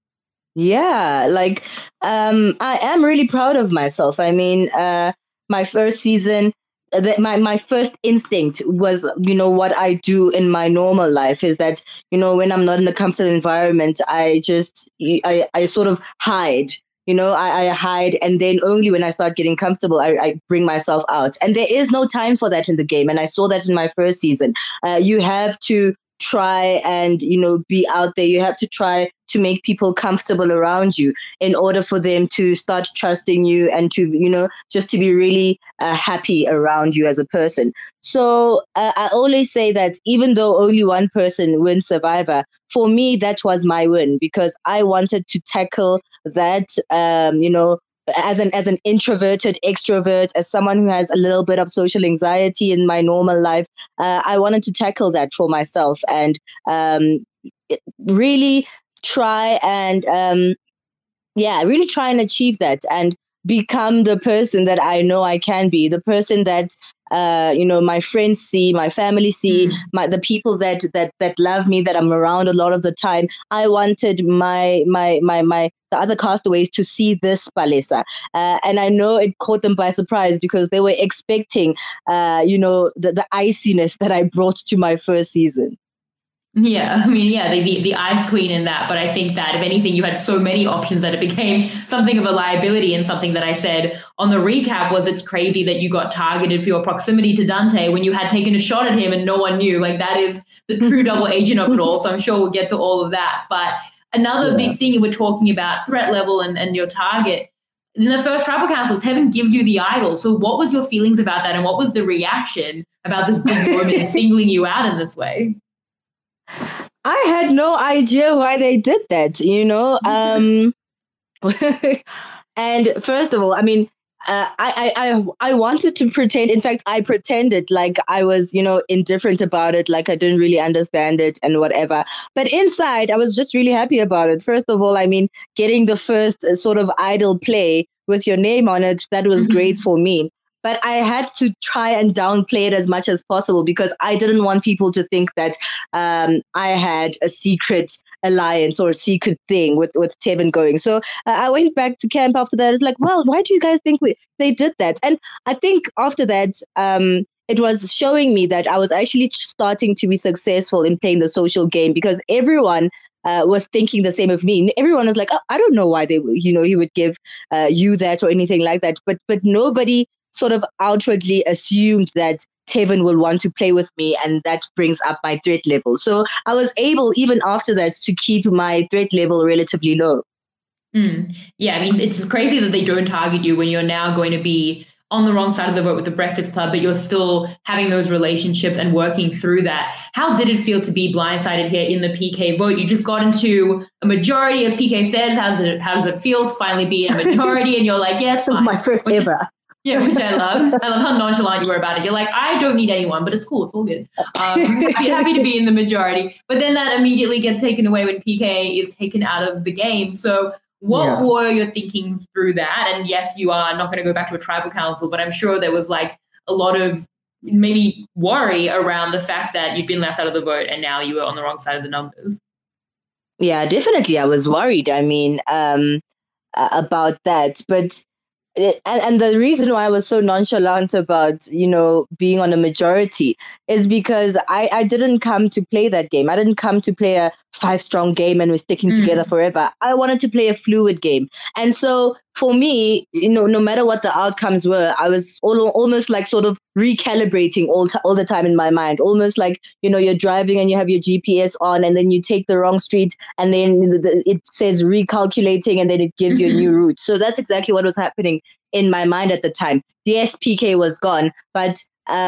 [SPEAKER 11] Yeah, I am really proud of myself. My first season, my first instinct was, what I do in my normal life is that, when I'm not in a comfortable environment, I sort of hide. I hide, and then only when I start getting comfortable, I bring myself out. And there is no time for that in the game. And I saw that in my first season. You have to try and, be out there. You have to try to make people comfortable around you in order for them to start trusting you and to, just to be really happy around you as a person. So I always say that even though only one person wins Survivor, for me, that was my win because I wanted to tackle that, as an introverted extrovert, as someone who has a little bit of social anxiety in my normal life, I wanted to tackle that for myself and really try and really try and achieve that and become the person that I know I can be, the person that my friends see, my family see, the people that love me, that I'm around a lot of the time. I wanted the other castaways to see this Palesa. And I know it caught them by surprise because they were expecting, the iciness that I brought to my first season.
[SPEAKER 10] Yeah, the ice queen in that. But I think that if anything, you had so many options that it became something of a liability. And something that I said on the recap was it's crazy that you got targeted for your proximity to Dante when you had taken a shot at him and no one knew. Like that is the true double agent of it all. So I'm sure we'll get to all of that. But another big thing you were talking about, threat level and your target. In the first Tribal Council, Tevin gives you the idol. So what was your feelings about that? And what was the reaction about this big woman singling you out in this way?
[SPEAKER 11] I had no idea why they did that, And first of all, I wanted to pretend. In fact, I pretended like I was, indifferent about it, like I didn't really understand it and whatever. But inside, I was just really happy about it. First of all, I mean, getting the first sort of idol play with your name on it, that was great for me. But I had to try and downplay it as much as possible because I didn't want people to think that I had a secret alliance or a secret thing with Tevin going. So I went back to camp after that. It's like, well, why do you guys think they did that? And I think after that, it was showing me that I was actually starting to be successful in playing the social game because everyone was thinking the same of me. Everyone was like, oh, I don't know why he would give you that or anything like that. But nobody sort of outwardly assumed that Tevin will want to play with me, and that brings up my threat level. So I was able, even after that, to keep my threat level relatively low.
[SPEAKER 10] Yeah, I mean, it's crazy that they don't target you when you're now going to be on the wrong side of the vote with the Breakfast Club, but you're still having those relationships and working through that. How did it feel to be blindsided here in the PK vote? You just got into a majority, as PK says. How does it feel to finally be in a majority? And you're like, yeah, it's fine.
[SPEAKER 11] My first ever.
[SPEAKER 10] Yeah, which I love. I love how nonchalant you were about it. You're like, I don't need anyone, but it's cool. It's all good. Happy to be in the majority. But then that immediately gets taken away when PK is taken out of the game. So what were your thinkings through that? And yes, you are not going to go back to a tribal council, but I'm sure there was like a lot of maybe worry around the fact that you'd been left out of the vote and now you were on the wrong side of the numbers.
[SPEAKER 11] Yeah, definitely. I was worried. I mean, about that. But and the reason why I was so nonchalant about, being on a majority is because I didn't come to play that game. I didn't come to play a 5-strong game and we're sticking together forever. I wanted to play a fluid game. And so for me, no matter what the outcomes were, I was almost like sort of recalibrating all the time in my mind. Almost like, you're driving and you have your GPS on and then you take the wrong street and then it says recalculating and then it gives you a new route. So that's exactly what was happening in my mind at the time. The SPK was gone, but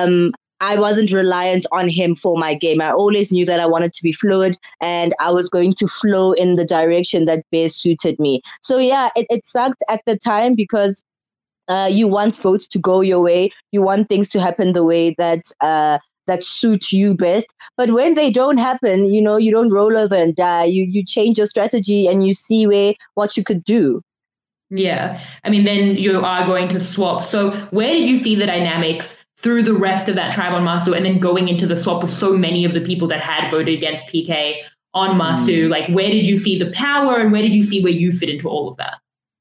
[SPEAKER 11] I wasn't reliant on him for my game. I always knew that I wanted to be fluid and I was going to flow in the direction that best suited me. So yeah, it sucked at the time because you want votes to go your way. You want things to happen the way that suit you best. But when they don't happen, you don't roll over and die. You change your strategy and you see what you could do.
[SPEAKER 10] Yeah. I mean, then you are going to swap. So where did you see the dynamics through the rest of that tribe on Masu and then going into the swap with so many of the people that had voted against PK on Masu? Like, where did you see the power and where did you see where you fit into all of that?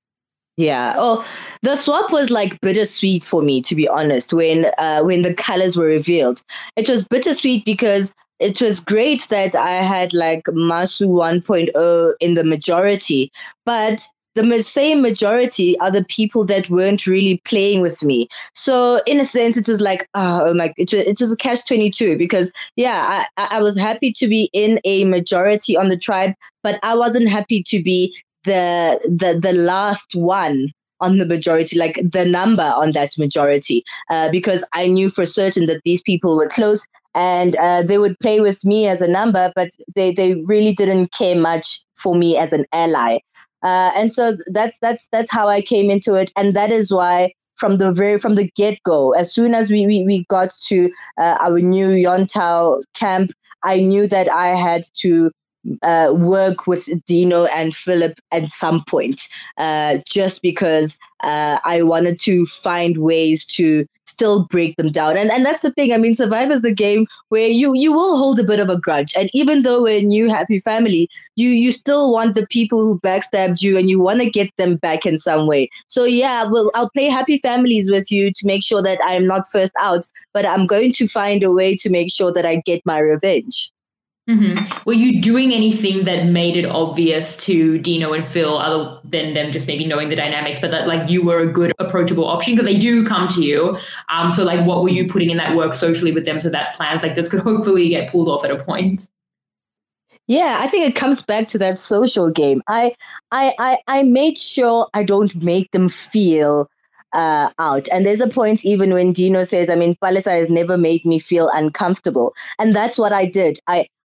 [SPEAKER 11] Yeah. Oh, the swap was like bittersweet for me, to be honest, when the colors were revealed. It was bittersweet because it was great that I had like Masu 1.0 in the majority, but the same majority are the people that weren't really playing with me. So in a sense, it was like, it was a catch-22 because, yeah, I was happy to be in a majority on the tribe, but I wasn't happy to be the last one on the majority, like the number on that majority, because I knew for certain that these people were close and they would play with me as a number, but they really didn't care much for me as an ally. And so that's how I came into it. And that is why from the get-go, as soon as we got to our new Yontao camp, I knew that I had to work with Dino and Philip at some point, just because I wanted to find ways to still break them down. And that's the thing. I mean, Survivor is the game where you will hold a bit of a grudge. And even though we're a new happy family, you still want the people who backstabbed you and you want to get them back in some way. So yeah, I'll play happy families with you to make sure that I'm not first out, but I'm going to find a way to make sure that I get my revenge.
[SPEAKER 10] Mm-hmm. Were you doing anything that made it obvious to Dino and Phil, other than them just maybe knowing the dynamics, but that like you were a good approachable option because they do come to you? So like, what were you putting in that work socially with them so that plans like this could hopefully get pulled off at a point?
[SPEAKER 11] Yeah, I think it comes back to that social game. I made sure I don't make them feel out. And there's a point even when Dino says, I mean, Palesa has never made me feel uncomfortable. And that's what I did.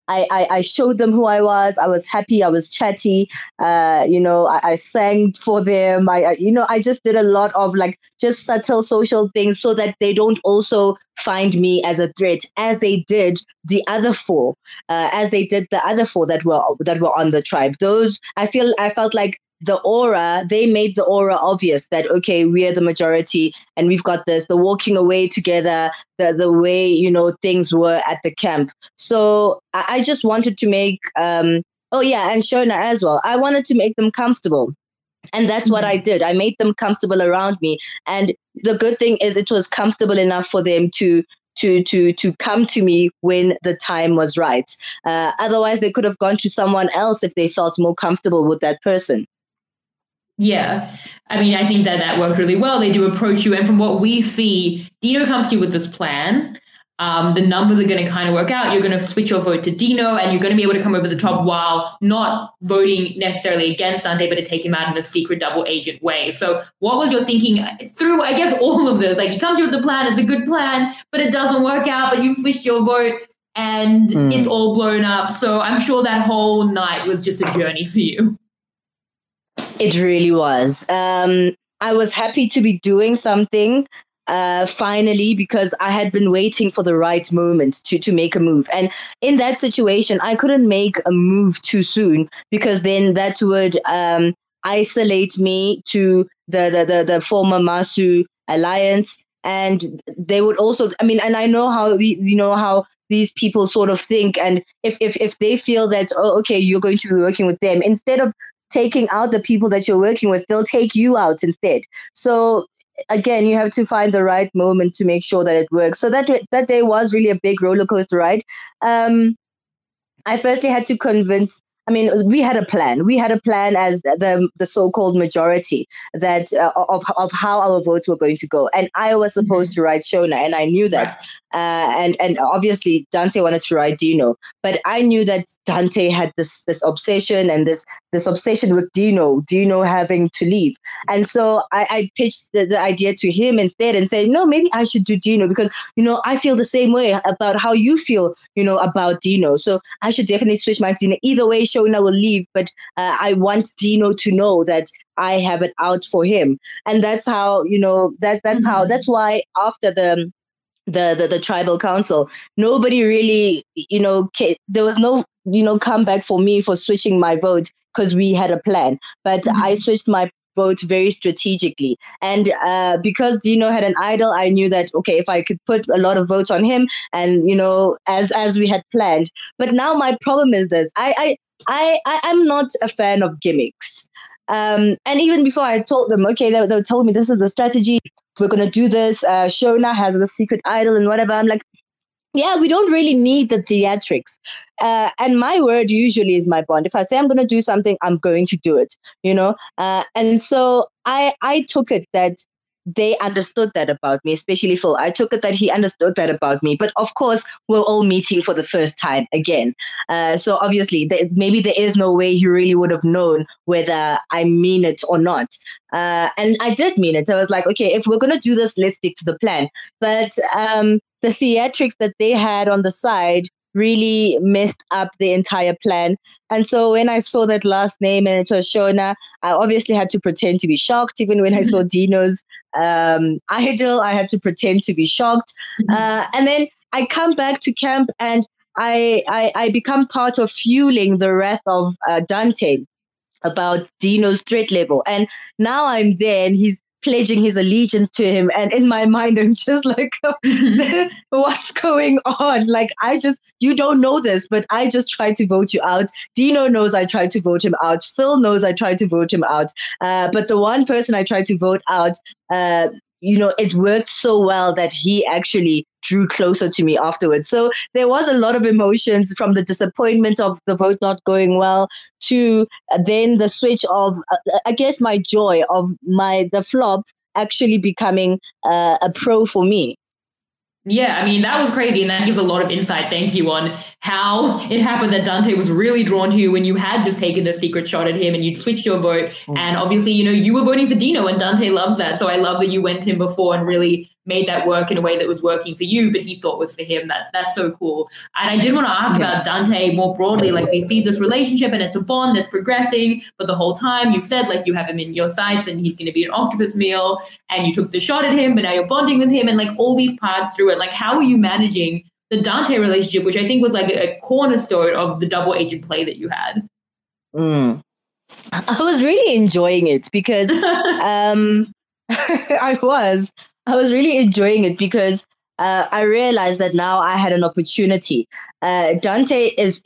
[SPEAKER 11] I showed them who I was happy, I was chatty, I sang for them. I just did a lot of like just subtle social things so that they don't also find me as a threat, as they did the other four, that were on the tribe. I felt like they made the aura obvious that, okay, we are the majority and we've got this, the walking away together, the way, things were at the camp. So I just wanted to make, and Shona as well. I wanted to make them comfortable. And that's what I did. I made them comfortable around me. And the good thing is it was comfortable enough for them to come to me when the time was right. Otherwise, they could have gone to someone else if they felt more comfortable with that person.
[SPEAKER 10] Yeah. I mean, I think that worked really well. They do approach you. And from what we see, Dino comes to you with this plan. The numbers are going to kind of work out. You're going to switch your vote to Dino and you're going to be able to come over the top while not voting necessarily against Dante, but to take him out in a secret double agent way. So what was your thinking through, I guess, all of this? Like, he comes to you with the plan. It's a good plan, but it doesn't work out. But you switched your vote and it's all blown up. So I'm sure that whole night was just a journey for you.
[SPEAKER 11] It really was. I was happy to be doing something finally, because I had been waiting for the right moment to make a move. And in that situation, I couldn't make a move too soon, because then that would isolate me to the former Masu alliance. And they would also, and I know how, how these people sort of think. And if they feel that, oh, okay, you're going to be working with them, instead of taking out the people that you're working with, they'll take you out instead. So again, you have to find the right moment to make sure that it works. So that day was really a big roller coaster ride. I firstly had to convince. We had a plan. We had a plan as the so-called majority that of how our votes were going to go. And I was supposed to ride Shona, and I knew that. And obviously Dante wanted to ride Dino, but I knew that Dante had this obsession and this obsession with Dino having to leave. And so I pitched the idea to him instead and said, no, maybe I should do Dino, because I feel the same way about how you feel about Dino. So I should definitely switch my Dino. Either way, Shona will leave, but I want Dino to know that I have it out for him. And that's how, that's why after the tribal council, nobody really, there was no comeback for me for switching my vote, because we had a plan. But I switched my vote very strategically. And because Dino had an idol, I knew that, okay, if I could put a lot of votes on him and, as we had planned. But now my problem is this. I'm not a fan of gimmicks. And even before I told them, okay, they told me this is the strategy, we're going to do this. Shona has the secret idol and whatever. I'm like, yeah, we don't really need the theatrics. And my word usually is my bond. If I say I'm going to do something, I'm going to do it, and so I took it that they understood that about me, especially Phil. I took it that he understood that about me. But of course, we're all meeting for the first time again. So obviously, maybe there is no way he really would have known whether I mean it or not. And I did mean it. I was like, okay, if we're going to do this, let's stick to the plan. But the theatrics that they had on the side really messed up the entire plan. And so when I saw that last name and it was Shona, I obviously had to pretend to be shocked. Even when I saw Dino's idol, I had to pretend to be shocked. And then I come back to camp and I become part of fueling the wrath of Dante about Dino's threat level. And now I'm there and he's pledging his allegiance to him. And in my mind, I'm just like, what's going on? Like, you don't know this, but I just tried to vote you out. Dino knows I tried to vote him out. Phil knows I tried to vote him out. But the one person I tried to vote out, it worked so well that he actually drew closer to me afterwards. So there was a lot of emotions, from the disappointment of the vote not going well to then the switch of, I guess, my joy of the flop actually becoming a pro for me.
[SPEAKER 10] Yeah, that was crazy. And that gives a lot of insight, thank you, on how it happened that Dante was really drawn to you when you had just taken the secret shot at him and you'd switched your vote. And obviously, you were voting for Dino and Dante loves that. So I love that you went to him before and really made that work in a way that was working for you, but he thought was for him. That's so cool. And I did want to ask about Dante more broadly. Like, we see this relationship and it's a bond that's progressing, but the whole time you said like you have him in your sights and he's going to be an octopus meal, and you took the shot at him, but now you're bonding with him, and like all these parts through it. Like, how are you managing the Dante relationship, which I think was like a cornerstone of the double agent play that you had?
[SPEAKER 11] I was really enjoying it because I was really enjoying it because I realized that now I had an opportunity. Dante is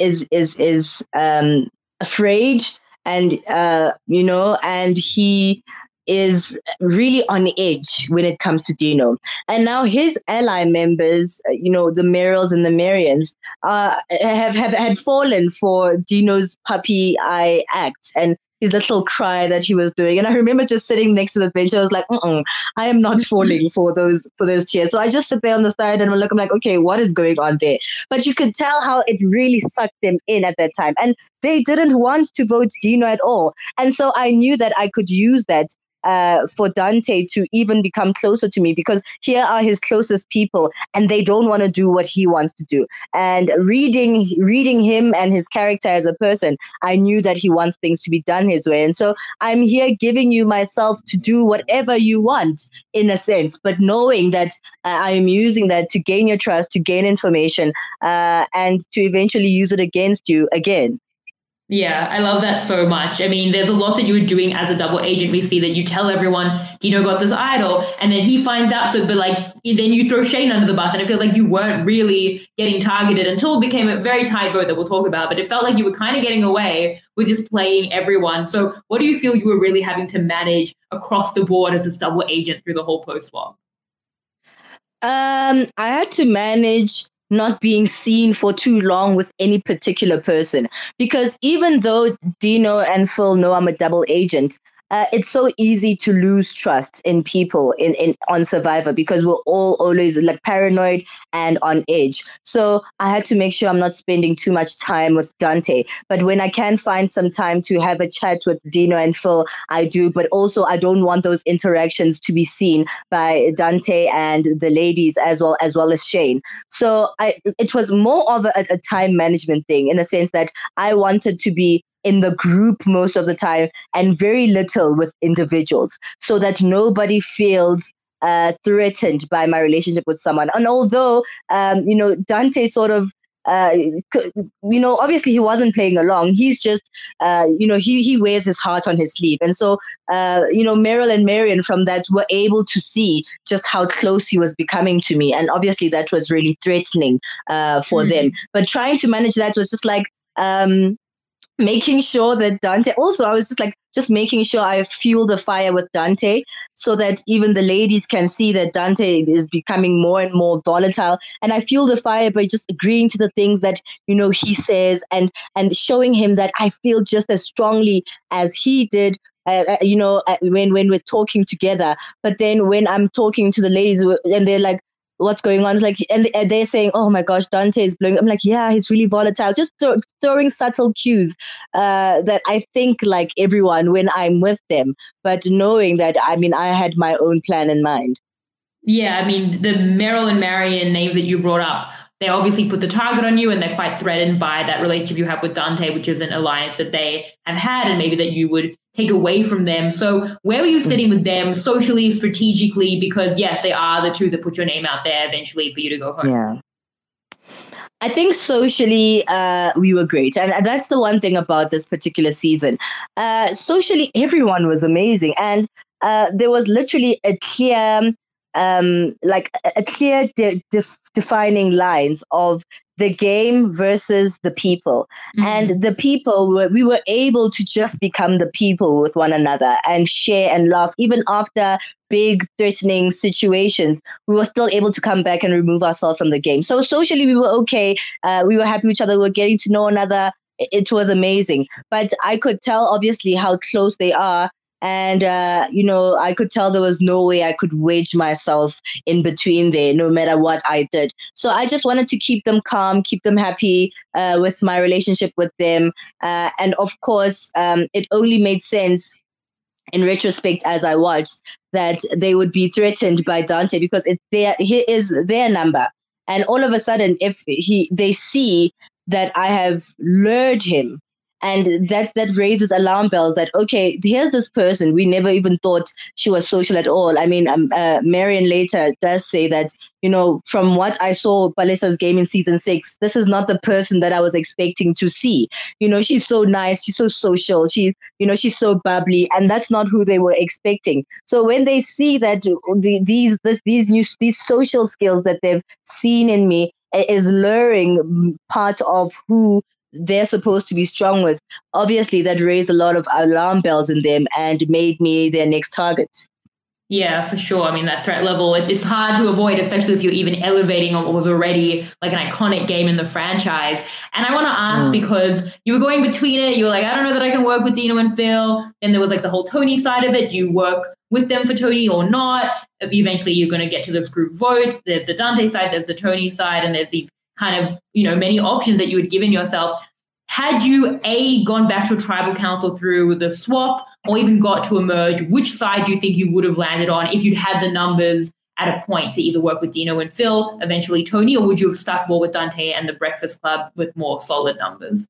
[SPEAKER 11] afraid, and and he is really on edge when it comes to Dino. And now his ally members, the Meryls and the Marians, had fallen for Dino's puppy eye act and his little cry that he was doing. And I remember just sitting next to the bench. I was like, I am not falling for those tears. So I just sit there on the side and I'm like, okay, what is going on there? But you could tell how it really sucked them in at that time. And they didn't want to vote Dino at all. And so I knew that I could use that for Dante to even become closer to me, because here are his closest people and they don't want to do what he wants to do. And reading him and his character as a person, I knew that he wants things to be done his way. And so I'm here giving you myself to do whatever you want, in a sense, but knowing that I am using that to gain your trust, to gain information, and to eventually use it against you again.
[SPEAKER 10] Yeah, I love that so much. I mean, there's a lot that you were doing as a double agent. We see that you tell everyone, Dino got this idol, and then he finds out. So, but like, then you throw Shane under the bus, and it feels like you weren't really getting targeted until it became a very tight vote that we'll talk about. But it felt like you were kind of getting away with just playing everyone. So what do you feel you were really having to manage across the board as this double agent through the whole post swap?
[SPEAKER 11] I had to manage not being seen for too long with any particular person, because even though Dino and Phil know I'm a double agent, it's so easy to lose trust in people on Survivor, because we're all always like paranoid and on edge. So I had to make sure I'm not spending too much time with Dante. But when I can find some time to have a chat with Dino and Phil, I do. But also I don't want those interactions to be seen by Dante and the ladies as well as Shane. So it was more of a time management thing, in a sense that I wanted to be in the group most of the time and very little with individuals, so that nobody feels threatened by my relationship with someone. And although, Dante sort of, obviously he wasn't playing along. He's just, he wears his heart on his sleeve. And so, Meryl and Marian from that were able to see just how close he was becoming to me. And obviously that was really threatening for them. But trying to manage that was just like, making sure that Dante, also I was just making sure I fuel the fire with Dante, so that even the ladies can see that Dante is becoming more and more volatile. And I fuel the fire by just agreeing to the things that, he says, and showing him that I feel just as strongly as he did, when we're talking together. But then when I'm talking to the ladies and they're like, what's going on? It's like, and they're saying, oh my gosh, Dante is blowing. I'm like, yeah, he's really volatile. Just throwing subtle cues that I think like everyone when I'm with them, but knowing that, I had my own plan in mind.
[SPEAKER 10] Yeah, the Meryl and Marian names that you brought up, they obviously put the target on you, and they're quite threatened by that relationship you have with Dante, which is an alliance that they have had, and maybe that you would take away from them. So where were you sitting with them socially, strategically? Because yes, they are the two that put your name out there eventually for you to go home.
[SPEAKER 11] Yeah. I think socially, we were great. And that's the one thing about this particular season. Socially, everyone was amazing. And there was literally a clear, defining lines of the game versus the people. Mm-hmm. And the people, we were able to just become the people with one another and share and laugh. Even after big threatening situations, we were still able to come back and remove ourselves from the game. So socially, we were okay. We were happy with each other. We were getting to know one another. It was amazing. But I could tell, obviously, how close they are. And, I could tell there was no way I could wedge myself in between there, no matter what I did. So I just wanted to keep them calm, keep them happy with my relationship with them. And of course, it only made sense in retrospect as I watched that they would be threatened by Dante because he is their number. And all of a sudden, if they see that I have lured him, and that raises alarm bells that, okay, here's this person. We never even thought she was social at all. I mean, Marion later does say that, from what I saw Palesa's game in season 6, this is not the person that I was expecting to see. She's so nice. She's so social. She's so bubbly. And that's not who they were expecting. So when they see that these social skills that they've seen in me is luring part of who they're supposed to be strong with, obviously that raised a lot of alarm bells in them and made me their next target.
[SPEAKER 10] Yeah, for sure. I mean, that threat level, it's hard to avoid, especially if you're even elevating on what was already like an iconic game in the franchise. And I want to ask, because you were going between it, you were like, I don't know that I can work with Dino and Phil. Then there was like the whole Tony side of it. Do you work with them for Tony or not? Eventually you're going to get to this group vote. There's the Dante side, there's the Tony side, and there's these kind of, many options that you had given yourself. Had you gone back to a tribal council through the swap or even got to emerge, which side do you think you would have landed on if you'd had the numbers at a point to either work with Dino and Phil, eventually Tony, or would you have stuck more with Dante and the Breakfast Club with more solid numbers?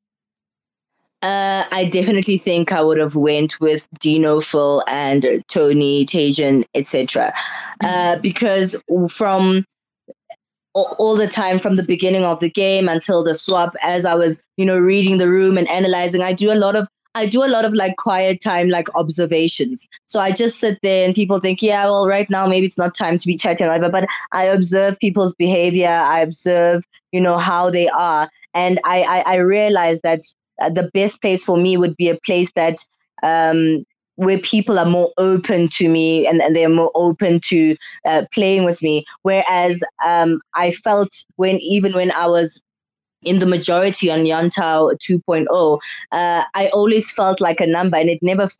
[SPEAKER 11] I definitely think I would have went with Dino, Phil, and Tony, Tajan, etc. Because from all the time from the beginning of the game until the swap, as I was, reading the room and analyzing, I do a lot of like quiet time, like observations. So I just sit there and people think, yeah, well, right now, maybe it's not time to be chatting or whatever, but I observe people's behavior. I observe, how they are. And I realized that the best place for me would be a place that, where people are more open to me and they're more open to playing with me. Whereas I felt when I was in the majority on Yuantao 2.0, I always felt like a number, and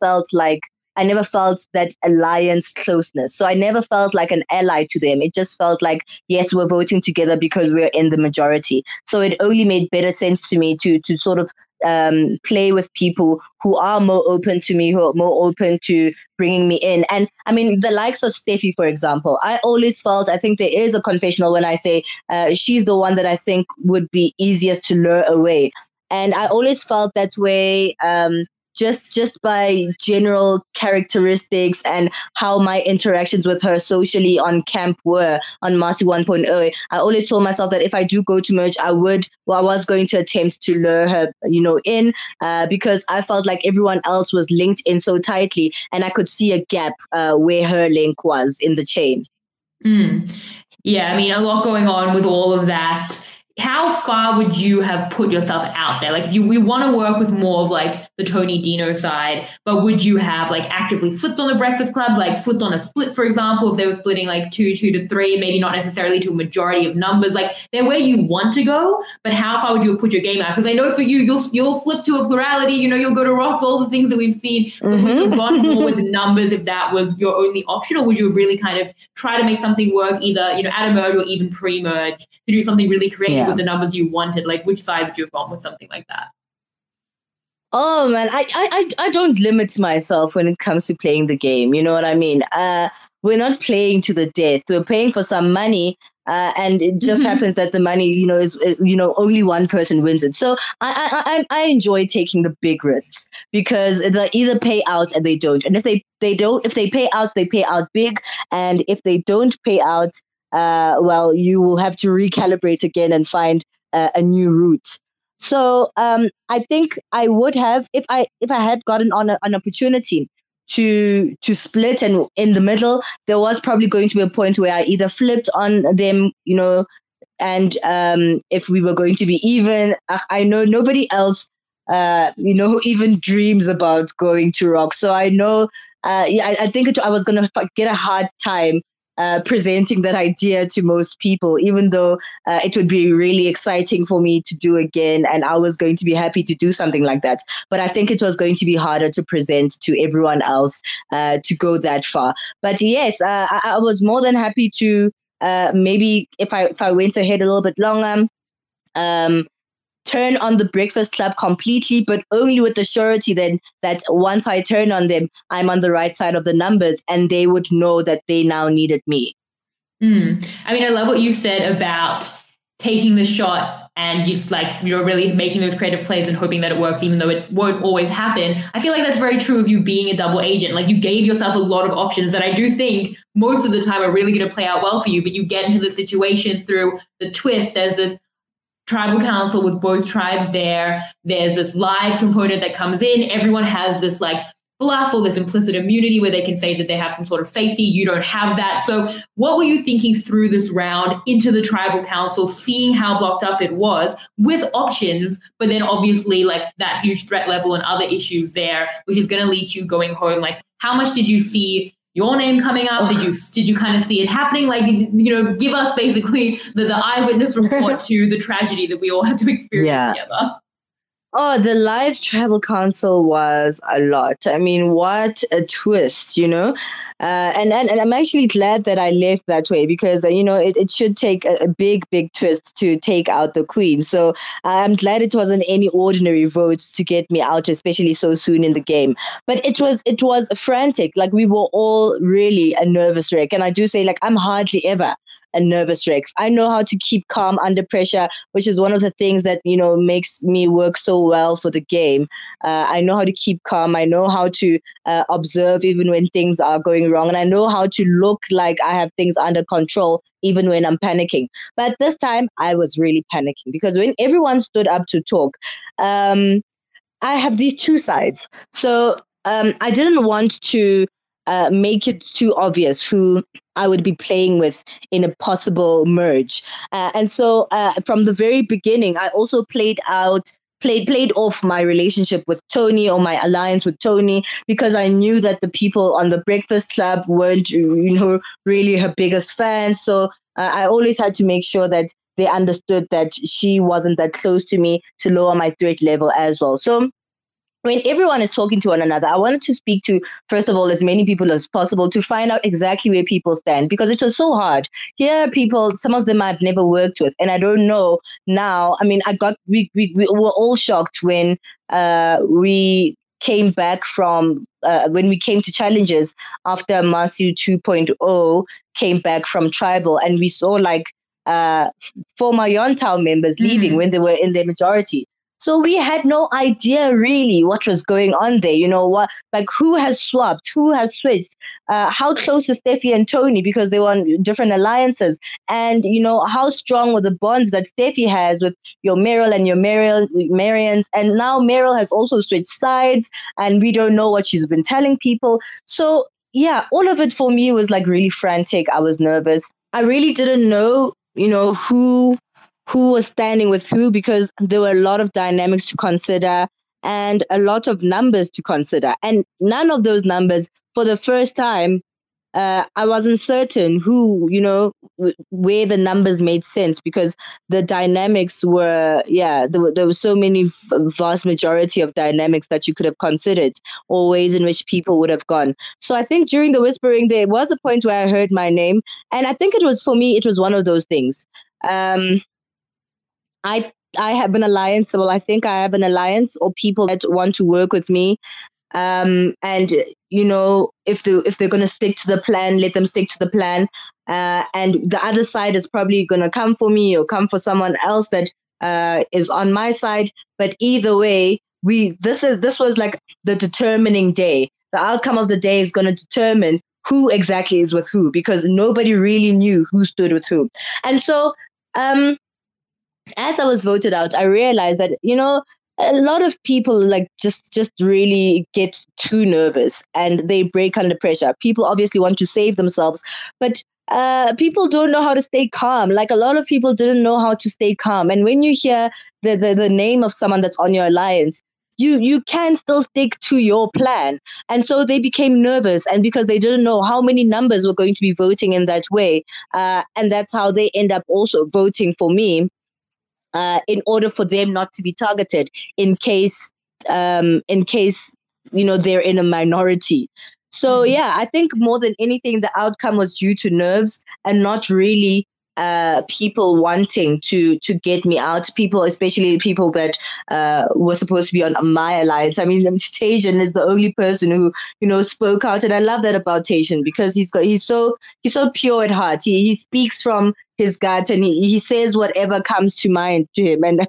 [SPEAKER 11] I never felt that alliance closeness. So I never felt like an ally to them. It just felt like, yes, we're voting together because we're in the majority. So it only made better sense to me to sort of play with people who are more open to me, who are more open to bringing me in. And I mean, the likes of Steffi, for example, I think there is a confessional when I say she's the one that I think would be easiest to lure away. And I always felt that way, just by general characteristics and how my interactions with her socially on camp were on Marcy 1.0. I always told myself that if I do go to merge, I was going to attempt to lure her, in, because I felt like everyone else was linked in so tightly, and I could see a gap where her link was in the chain.
[SPEAKER 10] Yeah, I mean, a lot going on with all of that. How far would you have put yourself out there? Like, if we want to work with more of like the Tony Dino side, but would you have like actively flipped on the Breakfast Club, like flipped on a split, for example, if they were splitting like 2 to 3, maybe not necessarily to a majority of numbers, like they're where you want to go, but how far would you have put your game out? Because I know for you, you'll flip to a plurality, you'll go to rocks, all the things that we've seen, but would you have gone more with numbers if that was your only option, or would you have really kind of try to make something work either, at a merge or even pre-merge to do something really creative with the numbers you wanted? Like, which side would you have gone with something like that?
[SPEAKER 11] Oh man, I don't limit myself when it comes to playing the game. You know what I mean? We're not playing to the death. We're paying for some money, and it just happens that the money, is only one person wins it. So I enjoy taking the big risks because they either pay out and they don't. And if they pay out, they pay out big. And if they don't pay out, well, you will have to recalibrate again and find a new route. So I think I would have, if I had gotten on an opportunity to split, and in the middle, there was probably going to be a point where I either flipped on them, and if we were going to be even, I know nobody else, even dreams about going to rock. So I know, I think I was going to get a hard time presenting that idea to most people, even though it would be really exciting for me to do again, and I was going to be happy to do something like that. But I think it was going to be harder to present to everyone else to go that far. But yes, I was more than happy to maybe if I went ahead a little bit longer, turn on the Breakfast Club completely, but only with the surety then that once I turn on them, I'm on the right side of the numbers and they would know that they now needed me.
[SPEAKER 10] I mean, I love what you said about taking the shot and just like, you're really making those creative plays and hoping that it works, even though it won't always happen. I feel like that's very true of you being a double agent. Like, you gave yourself a lot of options that I do think most of the time are really going to play out well for you, but you get into the situation through the twist. There's this tribal council with both tribes there. There's this live component that comes in. Everyone has this like bluff or this implicit immunity where they can say that they have some sort of safety. You don't have that. So what were you thinking through this round into the tribal council, seeing how blocked up it was with options, but then obviously like that huge threat level and other issues there, which is going to lead you going home? Like, how much did you see your name coming up? Did you kind of see it happening? Like, give us basically the eyewitness report to the tragedy that we all had to experience together.
[SPEAKER 11] Oh, the live tribal council was a lot. I mean, what a twist, And I'm actually glad that I left that way because, it should take a big twist to take out the queen. So I'm glad it wasn't any ordinary votes to get me out, especially so soon in the game. But it was frantic. Like, we were all really a nervous wreck. And I do say, like, I'm hardly ever a nervous wreck. I know how to keep calm under pressure, which is one of the things that, makes me work so well for the game. I know how to keep calm. I know how to observe even when things are going wrong. And I know how to look like I have things under control, even when I'm panicking. But this time I was really panicking because when everyone stood up to talk, I have these two sides. So I didn't want to make it too obvious who I would be playing with in a possible merge. And so from the very beginning, I also played off my relationship with Tony or my alliance with Tony because I knew that the people on the Breakfast Club weren't, really her biggest fans. So I always had to make sure that they understood that she wasn't that close to me to lower my threat level as well. So when everyone is talking to one another, I wanted to speak to, first of all, as many people as possible to find out exactly where people stand because it was so hard. Here are people, some of them I've never worked with, and I don't know now. I mean, we were all shocked when we came back from, when we came to challenges after Masu 2.0 came back from tribal, and we saw like former Yontao members leaving when they were in their majority. So we had no idea really what was going on there. Who has swapped, who has switched, how close is Steffi and Tony because they were on different alliances. And, how strong were the bonds that Steffi has with your Meryl and your Marians. And now Meryl has also switched sides and we don't know what she's been telling people. So yeah, all of it for me was like really frantic. I was nervous. I really didn't know, who was standing with who because there were a lot of dynamics to consider and a lot of numbers to consider. And none of those numbers, for the first time, I wasn't certain who, where the numbers made sense because the dynamics were, there were so many vast majority of dynamics that you could have considered or ways in which people would have gone. So I think during the whispering, there was a point where I heard my name. And I think it was one of those things. I have an alliance. Well, I think I have an alliance or people that want to work with me. And, if they're going to stick to the plan, let them stick to the plan. And the other side is probably going to come for me or come for someone else that is on my side. But either way, this was like the determining day. The outcome of the day is going to determine who exactly is with who because nobody really knew who stood with who. And so, as I was voted out, I realized that, a lot of people like just really get too nervous and they break under pressure. People obviously want to save themselves, but people don't know how to stay calm. Like a lot of people didn't know how to stay calm. And when you hear the name of someone that's on your alliance, you can still stick to your plan. And so they became nervous and because they didn't know how many numbers were going to be voting in that way. And that's how they end up also voting for me. In order for them not to be targeted in case they're in a minority. So yeah, I think more than anything, the outcome was due to nerves and not really people wanting to get me out, people, especially people that were supposed to be on my alliance. I mean, Tajan is the only person who, spoke out. And I love that about Tajan because he's so pure at heart. He speaks from his gut and he says whatever comes to mind to him. And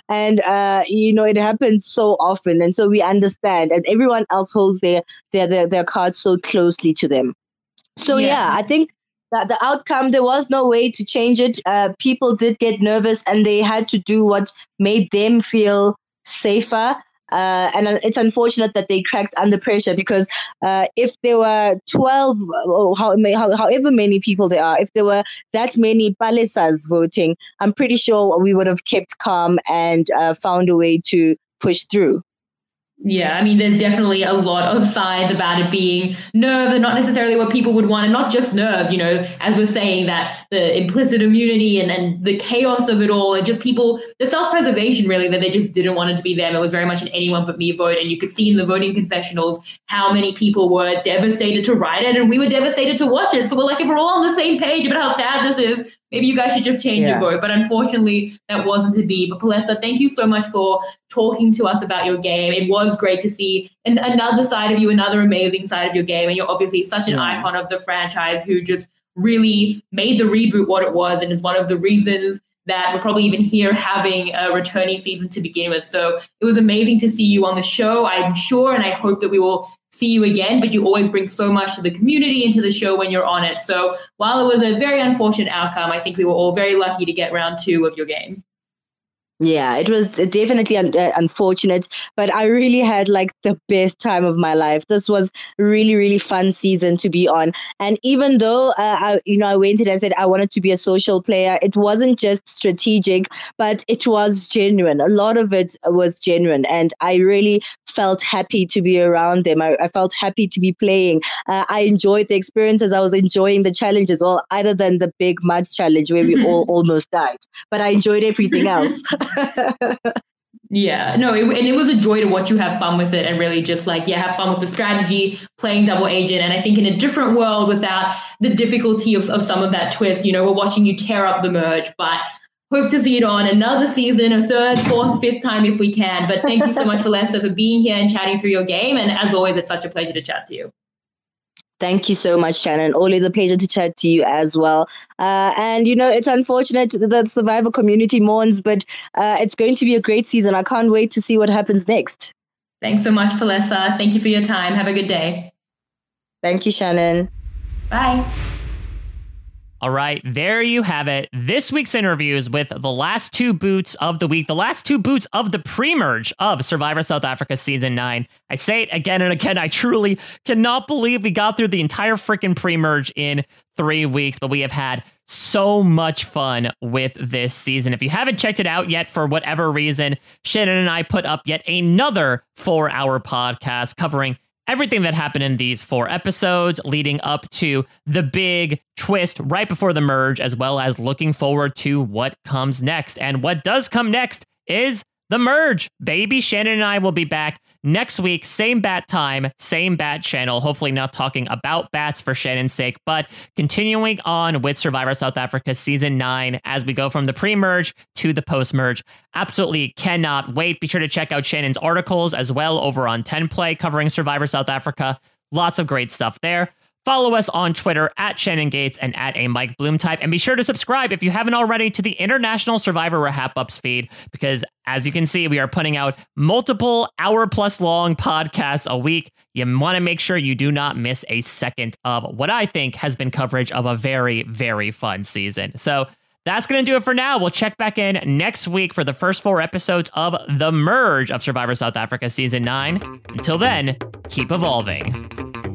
[SPEAKER 11] it happens so often. And so we understand, and everyone else holds their cards so closely to them. So I think that the outcome, there was no way to change it. People did get nervous and they had to do what made them feel safer. And it's unfortunate that they cracked under pressure because if there were 12 or however many people there are, if there were that many Palesas voting, I'm pretty sure we would have kept calm and found a way to push through.
[SPEAKER 10] Yeah, I mean, there's definitely a lot of sides about it being nerves and not necessarily what people would want, and not just nerves, as we're saying, that the implicit immunity and the chaos of it all, and just people, the self-preservation really, that they just didn't want it to be them. It was very much an anyone but me vote, and you could see in the voting confessionals how many people were devastated to write it, and we were devastated to watch it. So we're like, if we're all on the same page about how sad this is, maybe you guys should just change your vote. But unfortunately, that wasn't to be. But Palesa, thank you so much for talking to us about your game. It was great to see another side of you, another amazing side of your game. And you're obviously such an icon of the franchise who just really made the reboot what it was and is one of the reasons that we're probably even here having a returning season to begin with. So it was amazing to see you on the show, I'm sure, and I hope that we will see you again, but you always bring so much to the community and to the show when you're on it. So while it was a very unfortunate outcome, I think we were all very lucky to get round 2 of your game.
[SPEAKER 11] Yeah, it was definitely unfortunate, but I really had like the best time of my life. This was a really, really fun season to be on. And even though, I went in and said I wanted to be a social player, it wasn't just strategic, but it was genuine. A lot of it was genuine. And I really felt happy to be around them. I felt happy to be playing. I enjoyed the experiences. I was enjoying the challenges, well, other than the big mud challenge where we all almost died. But I enjoyed everything else.
[SPEAKER 10] Yeah, no, and it was a joy to watch you have fun with it and really just have fun with the strategy, playing double agent. And I think in a different world without the difficulty of some of that twist, we're watching you tear up the merge, but hope to see it on another season, a 3rd, 4th, 5th time if we can. But thank you so much, Palesa, for being here and chatting through your game. And as always, it's such a pleasure to chat to you.
[SPEAKER 11] Thank you so much, Shannon. Always a pleasure to chat to you as well. And, it's unfortunate that the Survivor community mourns, but it's going to be a great season. I can't wait to see what happens next.
[SPEAKER 10] Thanks so much, Palesa. Thank you for your time. Have a good day.
[SPEAKER 11] Thank you, Shannon.
[SPEAKER 10] Bye.
[SPEAKER 7] All right, there you have it. This week's interviews with the last 2 boots of the week, the last 2 boots of the pre-merge of Survivor South Africa Season 9. I say it again and again, I truly cannot believe we got through the entire freaking pre-merge in 3 weeks, but we have had so much fun with this season. If you haven't checked it out yet, for whatever reason, Shannon and I put up yet another 4-hour podcast covering everything that happened in these 4 episodes leading up to the big twist right before the merge, as well as looking forward to what comes next. And what does come next is the merge, baby. Shannon and I will be back next week, same bat time, same bat channel. Hopefully not talking about bats for Shannon's sake, but continuing on with Survivor South Africa Season 9 as we go from the pre-merge to the post-merge. Absolutely cannot wait. Be sure to check out Shannon's articles as well over on 10Play covering Survivor South Africa. Lots of great stuff there. Follow us on Twitter at Shannon Gates and at a Mike Bloom type. And be sure to subscribe if you haven't already to the International Survivor Wrap-Ups feed, because as you can see, we are putting out multiple hour-plus long podcasts a week. You want to make sure you do not miss a second of what I think has been coverage of a very, very fun season. So that's going to do it for now. We'll check back in next week for the first 4 episodes of The Merge of Survivor South Africa Season 9. Until then, keep evolving.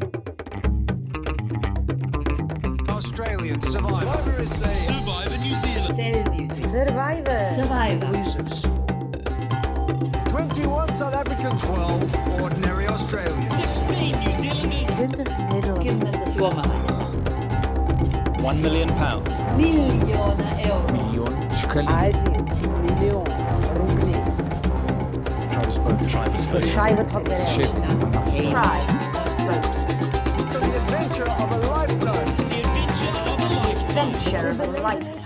[SPEAKER 3] Australian Survivor is Survivor New Zealand.
[SPEAKER 4] Survivor.
[SPEAKER 3] 21 South Africans. 12 ordinary Australians. 16 New Zealanders.
[SPEAKER 4] 20 Nederlanders.
[SPEAKER 12] £1 million.
[SPEAKER 4] Miljoenen euro.
[SPEAKER 5] Million roebli. Beschrijf het
[SPEAKER 3] The adventure of a lifetime.
[SPEAKER 4] Adventure of a lifetime.